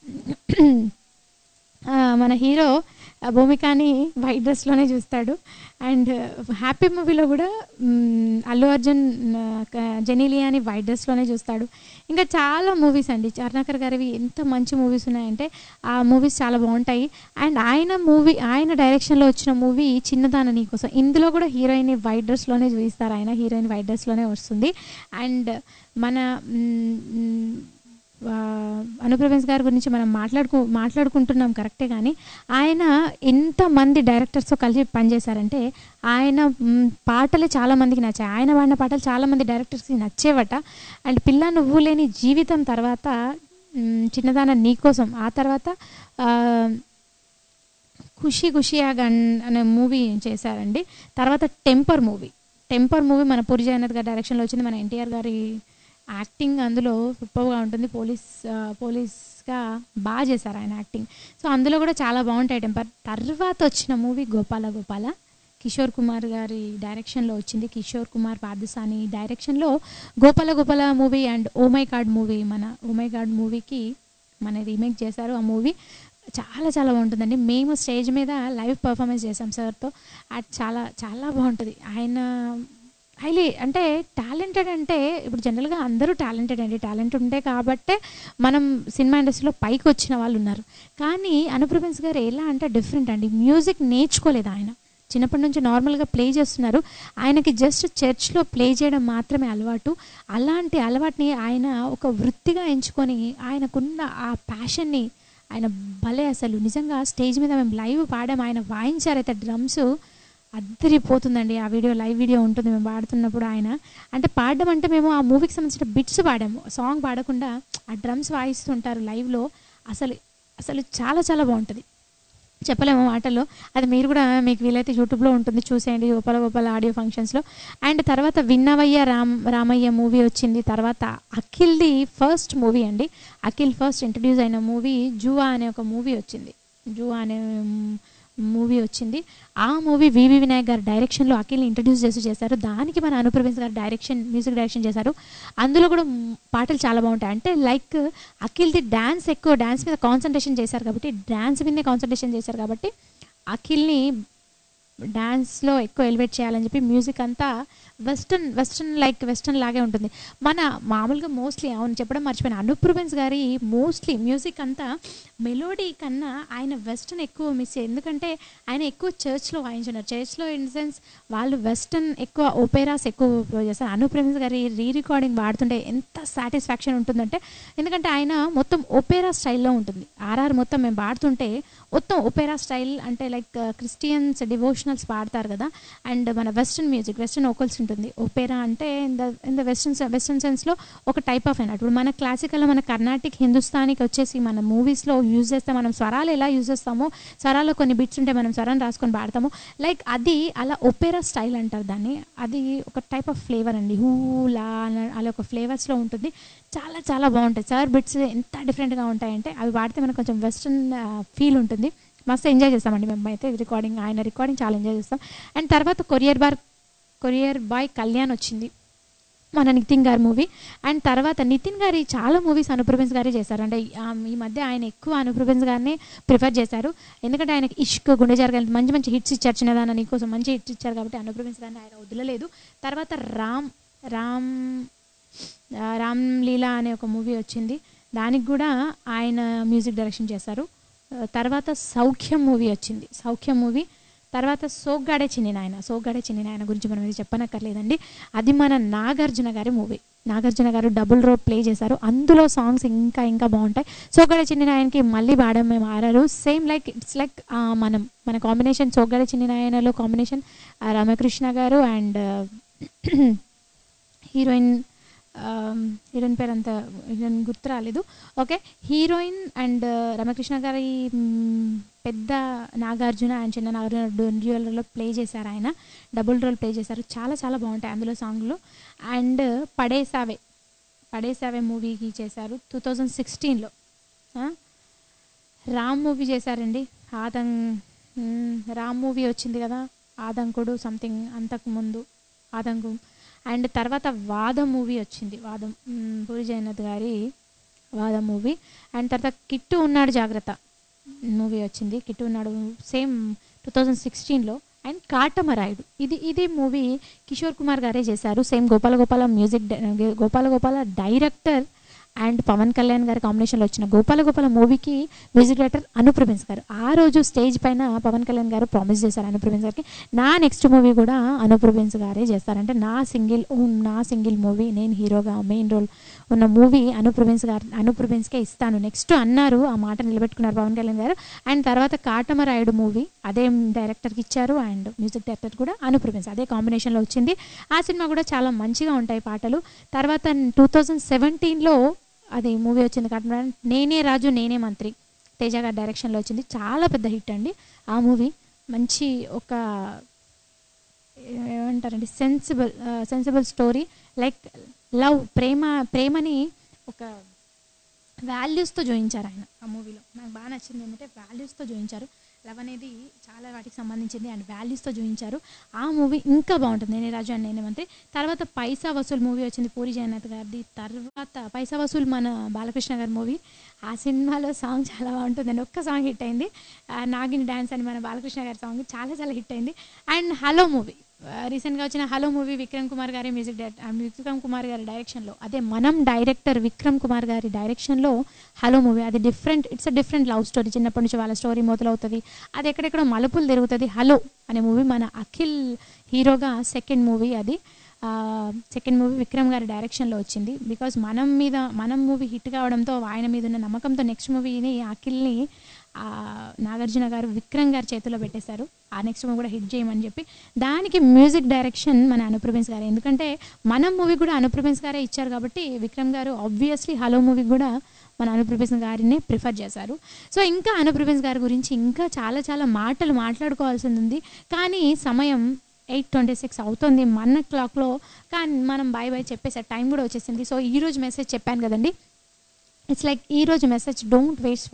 మన హీరో భూమికాని వైట్ డ్రెస్లోనే చూస్తాడు. అండ్ హ్యాపీ మూవీలో కూడా అల్లు అర్జున్ జెనీలియాని వైట్ డ్రెస్లోనే చూస్తాడు. ఇంకా చాలా మూవీస్ అండి కరుణాకర్ గారివి ఎంత మంచి మూవీస్ ఉన్నాయంటే ఆ మూవీస్ చాలా బాగుంటాయి. అండ్ ఆయన డైరెక్షన్లో వచ్చిన మూవీ చిన్నదాన నీకోసం, ఇందులో కూడా హీరోయిన్ వైట్ డ్రెస్లోనే చూపిస్తారు. హీరోయిన్ వైట్ డ్రెస్లోనే వస్తుంది. అండ్ మన అనుప్రవేశ్ గారి గురించి మనం మాట్లాడుకుంటున్నాం కరెక్టే, కానీ ఆయన ఎంతమంది డైరెక్టర్స్తో కలిసి పనిచేశారంటే ఆయన పాటలే చాలామందికి నచ్చాయి. ఆయన పాడిన పాటలు చాలామంది డైరెక్టర్స్కి నచ్చేవట. అండ్ పిల్ల నువ్వు లేని జీవితం తర్వాత చిన్నదాన నీకోసం, ఆ తర్వాత ఖుషి ఖుషియాగా అనే మూవీ చేశారండి. తర్వాత టెంపర్ మూవీ మన పూరి జగన్నాథ్ గారి డైరెక్షన్లో వచ్చింది. మన ఎన్టీఆర్ గారి యాక్టింగ్ అందులో సూపర్గా ఉంటుంది. పోలీస్గా బాగా చేశారు ఆయన యాక్టింగ్. సో అందులో కూడా చాలా బాగుంటాయి టెంపర్. తర్వాత వచ్చిన మూవీ గోపాల కిషోర్ కుమార్ గారి డైరెక్షన్లో వచ్చింది. కిషోర్ కుమార్ పార్థసాని డైరెక్షన్లో Gopala movie and O my God movie, మన ఓ మై గాడ్ మూవీకి మన రీమేక్ చేశారు. ఆ మూవీ చాలా చాలా బాగుంటుందండి. మేము స్టేజ్ మీద లైవ్ పర్ఫార్మెన్స్ చేసాం సార్తో. అది చాలా చాలా బాగుంటుంది. ఆయన హైలీ అంటే టాలెంటెడ్, అంటే ఇప్పుడు జనరల్గా అందరూ టాలెంటెడ్ అండి. టాలెంట్ ఉంటే కాబట్టే మనం సినిమా ఇండస్ట్రీలో పైకి వచ్చిన వాళ్ళు ఉన్నారు. కానీ అనుప్రభేష్ గారు ఎలా అంటే డిఫరెంట్ అండి. మ్యూజిక్ నేర్చుకోలేదు ఆయన, చిన్నప్పటి నుంచి నార్మల్గా ప్లే చేస్తున్నారు. ఆయనకి జస్ట్ చర్చ్లో ప్లే చేయడం మాత్రమే అలవాటు. అలాంటి అలవాటుని ఆయన ఒక వృత్తిగా ఎంచుకొని ఆయనకున్న ఆ ప్యాషన్ని ఆయన భలే, అసలు నిజంగా స్టేజ్ మీద మేము లైవ్ పాడాం, ఆయన వాయించారైతే డ్రమ్స్ అద్దరిపోతుందండి ఆ వీడియో. లైవ్ వీడియో ఉంటుంది మేము పాడుతున్నప్పుడు. ఆయన అంటే పాడడం అంటే మేము ఆ మూవీకి సంబంధించిన బిట్స్ పాడాము, సాంగ్ పాడకుండా ఆ డ్రమ్స్ వాయిస్తుంటారు లైవ్లో. అసలు అసలు చాలా చాలా బాగుంటుంది, చెప్పలేము మాటల్లో. అది మీరు కూడా మీకు వీలైతే యూట్యూబ్లో ఉంటుంది, చూసేయండి గోపాల గోపాల ఆడియో ఫంక్షన్స్లో. అండ్ తర్వాత విన్నవయ్య రామయ్య మూవీ వచ్చింది. తర్వాత అఖిల్ది ఫస్ట్ మూవీ అండి, అఖిల్ ఫస్ట్ ఇంట్రడ్యూస్ అయిన మూవీ జువా అనే ఒక మూవీ వచ్చింది. జువా అనే మూవీ వచ్చింది. ఆ మూవీ వివి వినాయక్ గారు డైరెక్షన్లో అఖిల్ని ఇంట్రడ్యూస్ చేశారు. దానికి మన అనుప్రవేశ్ గారు మ్యూజిక్ డైరెక్షన్ చేశారు. అందులో కూడా పాటలు చాలా బాగుంటాయి. అంటే లైక్ అఖిల్ది డ్యాన్స్ ఎక్కువ, డ్యాన్స్ మీద కాన్సన్ట్రేషన్ చేశారు కాబట్టి, డ్యాన్స్ మీదే కాన్సన్ట్రేషన్ చేశారు కాబట్టి అఖిల్ని డ్యాన్స్లో ఎక్కువ ఎలివేట్ చేయాలని చెప్పి మ్యూజిక్ అంతా వెస్టర్న్ లాగే ఉంటుంది. మన మామూలుగా మోస్ట్లీ అవును చెప్పడం మర్చిపోయిన, అనుప్రవేశ్ గారి మోస్ట్లీ మ్యూజిక్ అంతా మెలోడీ కన్నా ఆయన వెస్టర్న్ ఎక్కువ మిస్ అయ్యి, ఎందుకంటే ఆయన ఎక్కువ చర్చ్లో వాయించున్నారు. చర్చ్లో ఇన్ సెన్స్ వాళ్ళు వెస్టర్న్ ఎక్కువ ఓపెరాస్ ఎక్కువ చేస్తారు. అనుప్రవేశ్ గారి రికార్డింగ్ వాడుతుంటే ఎంత సాటిస్ఫాక్షన్ ఉంటుందంటే, ఎందుకంటే ఆయన మొత్తం ఓపెరా స్టైల్లో ఉంటుంది. ఆర్ఆర్ మొత్తం మేము పాడుతుంటే మొత్తం ఓపెరా స్టైల్, అంటే లైక్ క్రిస్టియన్స్ డివోషనల్స్ పాడతారు కదా, అండ్ మన వెస్టర్న్ మ్యూజిక్ వెస్టర్న్ వోకల్స్ ఉంటుంది. ఓపెరా అంటే ఇన్ ద వెస్టర్న్ సెన్స్లో ఒక టైప్ ఆఫ్ అయినట్టు. మన క్లాసికల్లో మన కర్ణాటిక్ హిందుస్థానికి వచ్చేసి మన మూవీస్లో యూజ్ చేస్తే మనం స్వరాలు ఎలా యూజ్ చేస్తామో, స్వరాల్లో కొన్ని బిట్స్ ఉంటే మనం స్వరం రాసుకొని పాడతాము, లైక్ అది అలా ఒపెరా స్టైల్ అంటారు దాన్ని. అది ఒక టైప్ ఆఫ్ ఫ్లేవర్ అండి, హూలా అలా ఒక ఫ్లేవర్స్లో ఉంటుంది. చాలా చాలా బాగుంటాయి. సార్ బిట్స్ ఎంత డిఫరెంట్గా ఉంటాయంటే అవి పాడితే మనకు కొంచెం వెస్టర్న్ ఫీల్ ఉంటుంది. మస్తు ఎంజాయ్ చేస్తామండి మేము అయితే రికార్డింగ్, ఆయన రికార్డింగ్ చాలా ఎంజాయ్ చేస్తాం. అండ్ తర్వాత కొరియర్ బాయ్ కళ్యాణ్ వచ్చింది, మన నితిన్ గారి మూవీ. అండ్ తర్వాత నితిన్ గారి చాలా మూవీస్ అనుప్రవేశ్ గారే చేశారు. అంటే ఈ మధ్య ఆయన ఎక్కువ అనుప్రవేశ్ గారినే ప్రిఫర్ చేశారు, ఎందుకంటే ఆయనకి ఇష్క్, గుండె జరగాలి మంచి మంచి హిట్స్ ఇచ్చారు. చిన్నదాన నీకోసం మంచి హిట్స్ ఇచ్చారు కాబట్టి అనుప్రవేశ్ గారిని ఆయన వదలలేదు. తర్వాత రామ్ లీలా అనే ఒక మూవీ వచ్చింది, దానికి కూడా ఆయన మ్యూజిక్ డైరెక్షన్ చేశారు. తర్వాత సౌఖ్యం మూవీ వచ్చింది, సౌఖ్యం మూవీ. తర్వాత సోగ్గాడే చిన్ని నాయన గురించి మనం ఇది చెప్పనక్కర్లేదండి. అది మన నాగార్జున గారి మూవీ. నాగార్జున గారు డబుల్ రోల్ ప్లే చేశారు, అందులో సాంగ్స్ ఇంకా ఇంకా బాగుంటాయి. సోగ్గాడే చిన్ని నాయనకి మళ్ళీ పాడడం మేము ఆడారు. సేమ్ లైక్ ఇట్స్ లైక్ మన కాంబినేషన్ సోగ్గాడే చిన్ని నాయనలో కాంబినేషన్ రమకృష్ణ గారు అండ్ హీరోయిన్ పేరు అంత గుర్తు రాలేదు. ఓకే, హీరోయిన్ అండ్ రమకృష్ణ గారి పెద్ద నాగార్జున అండ్ చిన్న నాగార్జున డ్యూయల్లో ప్లే చేశారు, ఆయన డబుల్ రోల్ ప్లే చేశారు. చాలా చాలా బాగుంటాయి అందులో సాంగ్లు. అండ్ పడేసావే మూవీకి చేశారు 2016లో. రామ్ మూవీ చేశారండి, రామ్ మూవీ వచ్చింది కదా, ఆదంకుడు సంథింగ్ అంతకుముందు ఆదంకు. అండ్ తర్వాత వాదం మూవీ వచ్చింది, పూరి జగన్నాథ్ గారి వాదం మూవీ. అండ్ తర్వాత కిట్టు ఉన్నాడు జాగ్రత్త మూవీ వచ్చింది, కిట్టు ఉన్నాడు సేమ్ 2016లో. అండ్ కాటమరాయుడు ఇది మూవీ కిషోర్ కుమార్ గారే చేశారు. Same Gopala Gopala director and Pavan Kalyan గారి కాంబినేషన్లో వచ్చిన గోపాల మూవీకి మ్యూజిక్ డైరెక్టర్ అనుప్రవేశ్ గారు. ఆ రోజు స్టేజ్ పైన పవన్ కళ్యాణ్ గారు ప్రామిస్ చేశారు అనుప్రవేశ్ గారికి, నా నెక్స్ట్ మూవీ కూడా అనుప్రవేశ్ గారే చేస్తారంటే నా సింగిల్ మూవీ, నేను హీరోగా మెయిన్ రోల్ ఉన్న మూవీ అనుప్రవేశ్కే ఇస్తాను నెక్స్ట్ అన్నారు. ఆ మాట నిలబెట్టుకున్నారు పవన్ కళ్యాణ్ గారు. అండ్ తర్వాత కాటమరాయుడు మూవీ అదే డైరెక్టర్కి ఇచ్చారు అండ్ మ్యూజిక్ డైరెక్టర్ కూడా అనుప్రవేశ్, అదే కాంబినేషన్లో వచ్చింది. ఆ సినిమా కూడా చాలా మంచిగా ఉంటాయి పాటలు. తర్వాత 2017లో అది మూవీ వచ్చింది కాటమరాయుడు, నేనే రాజు నేనే మంత్రి, తేజ గారి డైరెక్షన్లో వచ్చింది. చాలా పెద్ద హిట్ అండి ఆ మూవీ. మంచి ఒక ఏమంటారండి సెన్సిబుల్ స్టోరీ, లైక్ లవ్, ప్రేమని ఒక వాల్యూస్తో చూపించారు ఆయన ఆ మూవీలో. నాకు బాగా నచ్చింది ఏంటంటే వాల్యూస్తో చూపించారు. లవ్ అనేది చాలా వాటికి సంబంధించింది అండ్ వాల్యూస్తో చూపించారు. ఆ మూవీ ఇంకా బాగుంటుంది, నేనే రాజు అండ్ నేనే మంత్రి. తర్వాత పైసా వసూల్ మూవీ వచ్చింది పూరి జగన్నాథ్ గారిది. తర్వాత పైసా వసూల్ మన బాలకృష్ణ గారి మూవీ. ఆ సినిమాలో సాంగ్ చాలా బాగుంటుందండి, ఒక్క సాంగ్ హిట్ అయింది, నాగిని డ్యాన్స్ అని మన బాలకృష్ణ గారి సాంగ్ చాలా చాలా హిట్ అయింది. అండ్ హలో మూవీ, రీసెంట్గా వచ్చిన హలో మూవీ విక్రమ్ కుమార్ గారి విక్రమ్ కుమార్ గారి డైరెక్షన్లో, అదే మనం డైరెక్టర్ విక్రమ్ కుమార్ గారి డైరెక్షన్లో హలో మూవీ. అది it's a different love story. చిన్నప్పటి నుంచి వాళ్ళ స్టోరీ మొదలవుతుంది, అది ఎక్కడెక్కడో మలుపులు తిరుగుతుంది. హలో అనే మూవీ మన అఖిల్ హీరోగా సెకండ్ మూవీ అది. సెకండ్ మూవీ విక్రమ్ గారి డైరెక్షన్లో వచ్చింది. బికాజ్ మనం మూవీ హిట్ కావడంతో ఆయన మీద ఉన్న నమ్మకంతో నెక్స్ట్ మూవీని అఖిల్ని నాగార్జున గారు విక్రమ్ గారి చేతిలో పెట్టేశారు. ఆ నెక్స్ట్ మూవీ కూడా హిట్ చేయమని చెప్పి. దానికి మ్యూజిక్ డైరెక్షన్ మన అనుప్రభెన్స్ గారే. ఎందుకంటే మనం మూవీ కూడా అనుప్రభెన్స్ గారే ఇచ్చారు కాబట్టి విక్రమ్ గారు ఆబ్వియస్లీ హలో మూవీ కూడా మన అనుప్రభెన్స్ గారిని ప్రిఫర్ చేశారు. సో ఇంకా అనుప్రభెన్స్ గారి గురించి ఇంకా చాలా చాలా మాటలు మాట్లాడుకోవాల్సింది ఉంది. కానీ సమయం 8:26 అవుతుంది మన క్లాక్లో. కానీ మనం బాయ్ బాయ్ చెప్పేసే టైం కూడా వచ్చేసింది. సో ఈరోజు మెసేజ్ చెప్పాను కదండి, ఇట్స్ లైక్ ఈరోజు మెసేజ్ డోంట్ వేస్ట్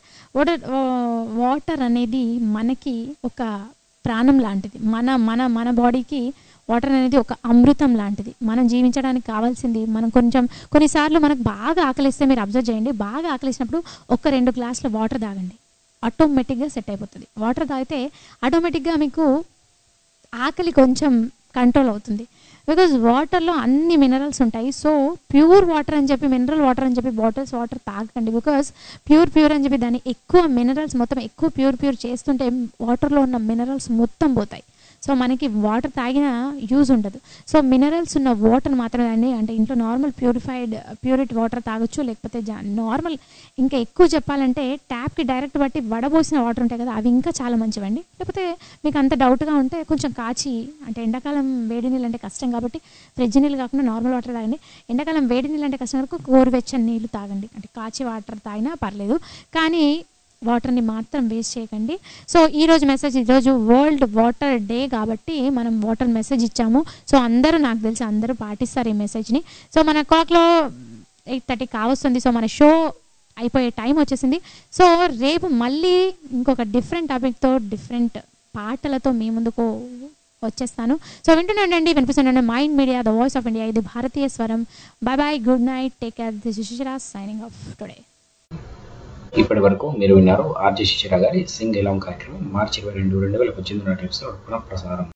వాటర్ అనేది మనకి ఒక ప్రాణం లాంటిది. మన బాడీకి వాటర్ అనేది ఒక అమృతం లాంటిది. మనం జీవించడానికి కావాల్సింది మనం కొన్నిసార్లు మనకు బాగా ఆకలిస్తే మీరు అబ్జర్వ్ చేయండి, బాగా ఆకలిసినప్పుడు 1-2 గ్లాసుల వాటర్ తాగండి, ఆటోమేటిక్గా సెట్ అయిపోతుంది. వాటర్ తాగితే ఆటోమేటిక్గా మీకు ఆకలి కొంచెం కంట్రోల్ అవుతుంది. బికాజ్ వాటర్లో అన్ని మినరల్స్ ఉంటాయి. సో ప్యూర్ వాటర్ అని చెప్పి మినరల్ వాటర్ అని చెప్పి బాటిల్స్ వాటర్ తాగకండి. బికాజ్ ప్యూర్ అని చెప్పి దాన్ని ఎక్కువ మినరల్స్ మొత్తం ఎక్కువ ప్యూర్ చేస్తుంటే వాటర్లో ఉన్న మినరల్స్ మొత్తం పోతాయి. సో మనకి వాటర్ తాగినా యూజ్ ఉండదు. సో మినరల్స్ ఉన్న వాటర్ మాత్రమే అండి, అంటే ఇంట్లో నార్మల్ ప్యూరిటీ వాటర్ తాగొచ్చు, లేకపోతే నార్మల్ ఇంకా ఎక్కువ చెప్పాలంటే ట్యాప్కి డైరెక్ట్ బట్టి వడబోసిన వాటర్ ఉంటాయి కదా, అవి ఇంకా చాలా మంచివండి. లేకపోతే మీకు అంత డౌట్గా ఉంటే కొంచెం కాచి, అంటే ఎండాకాలం వేడి నీళ్ళు అంటే కష్టం కాబట్టి ఫ్రిడ్జ్ నీళ్ళు కాకుండా నార్మల్ వాటర్ తాగండి. ఎండాకాలం వేడి నీళ్ళు అంటే కష్టం వరకు గోరువెచ్చని నీళ్ళు తాగండి, అంటే కాచి వాటర్ తాగినా పర్లేదు, కానీ వాటర్ని మాత్రం వేస్ట్ చేయకండి. సో ఈరోజు వరల్డ్ వాటర్ డే కాబట్టి మనం వాటర్ మెసేజ్ ఇచ్చాము. సో అందరూ, నాకు తెలిసి అందరూ పాటిస్తారు ఈ మెసేజ్ని. సో మన క్లాక్లో 8:30 కావస్తుంది. సో మన షో అయిపోయే టైం వచ్చేసింది. సో రేపు మళ్ళీ ఇంకొక డిఫరెంట్ టాపిక్తో డిఫరెంట్ పాటలతో మీ ముందుకు వచ్చేస్తాను. సో వింటున్నాండి, వినిపిస్తుండండి mind media, the voice of India, ఇది భారతీయ స్వరం. Bye bye, good night, take care. This is Shishira signing off today. ఇప్పటి వరకు మీరు విన్నారు ఆర్జే శిశిర గారి సింగ్ ఎలాంగ్ కార్యక్రమం మార్చి 22, 2018 నాటి ఎపిసోడ్ పునః ప్రసారం.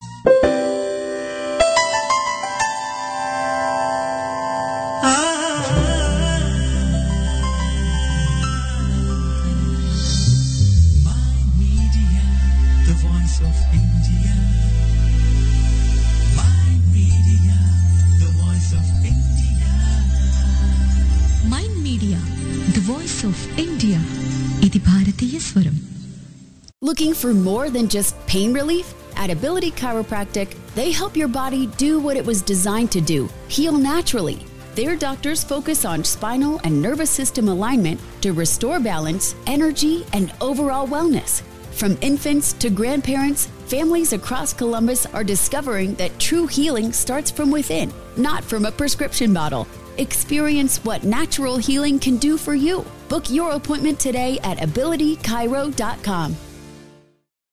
Mind media, the voice of India, ఇది భారతీయ స్వరం. Looking for more than just pain relief? At Ability Chiropractic, they help your body do what it was designed to do, heal naturally. Their doctors focus on spinal and nervous system alignment to restore balance, energy, and overall wellness. From infants to grandparents, families across Columbus are discovering that true healing starts from within, not from a prescription bottle. Experience what natural healing can do for you. Book your appointment today at abilitychiro.com.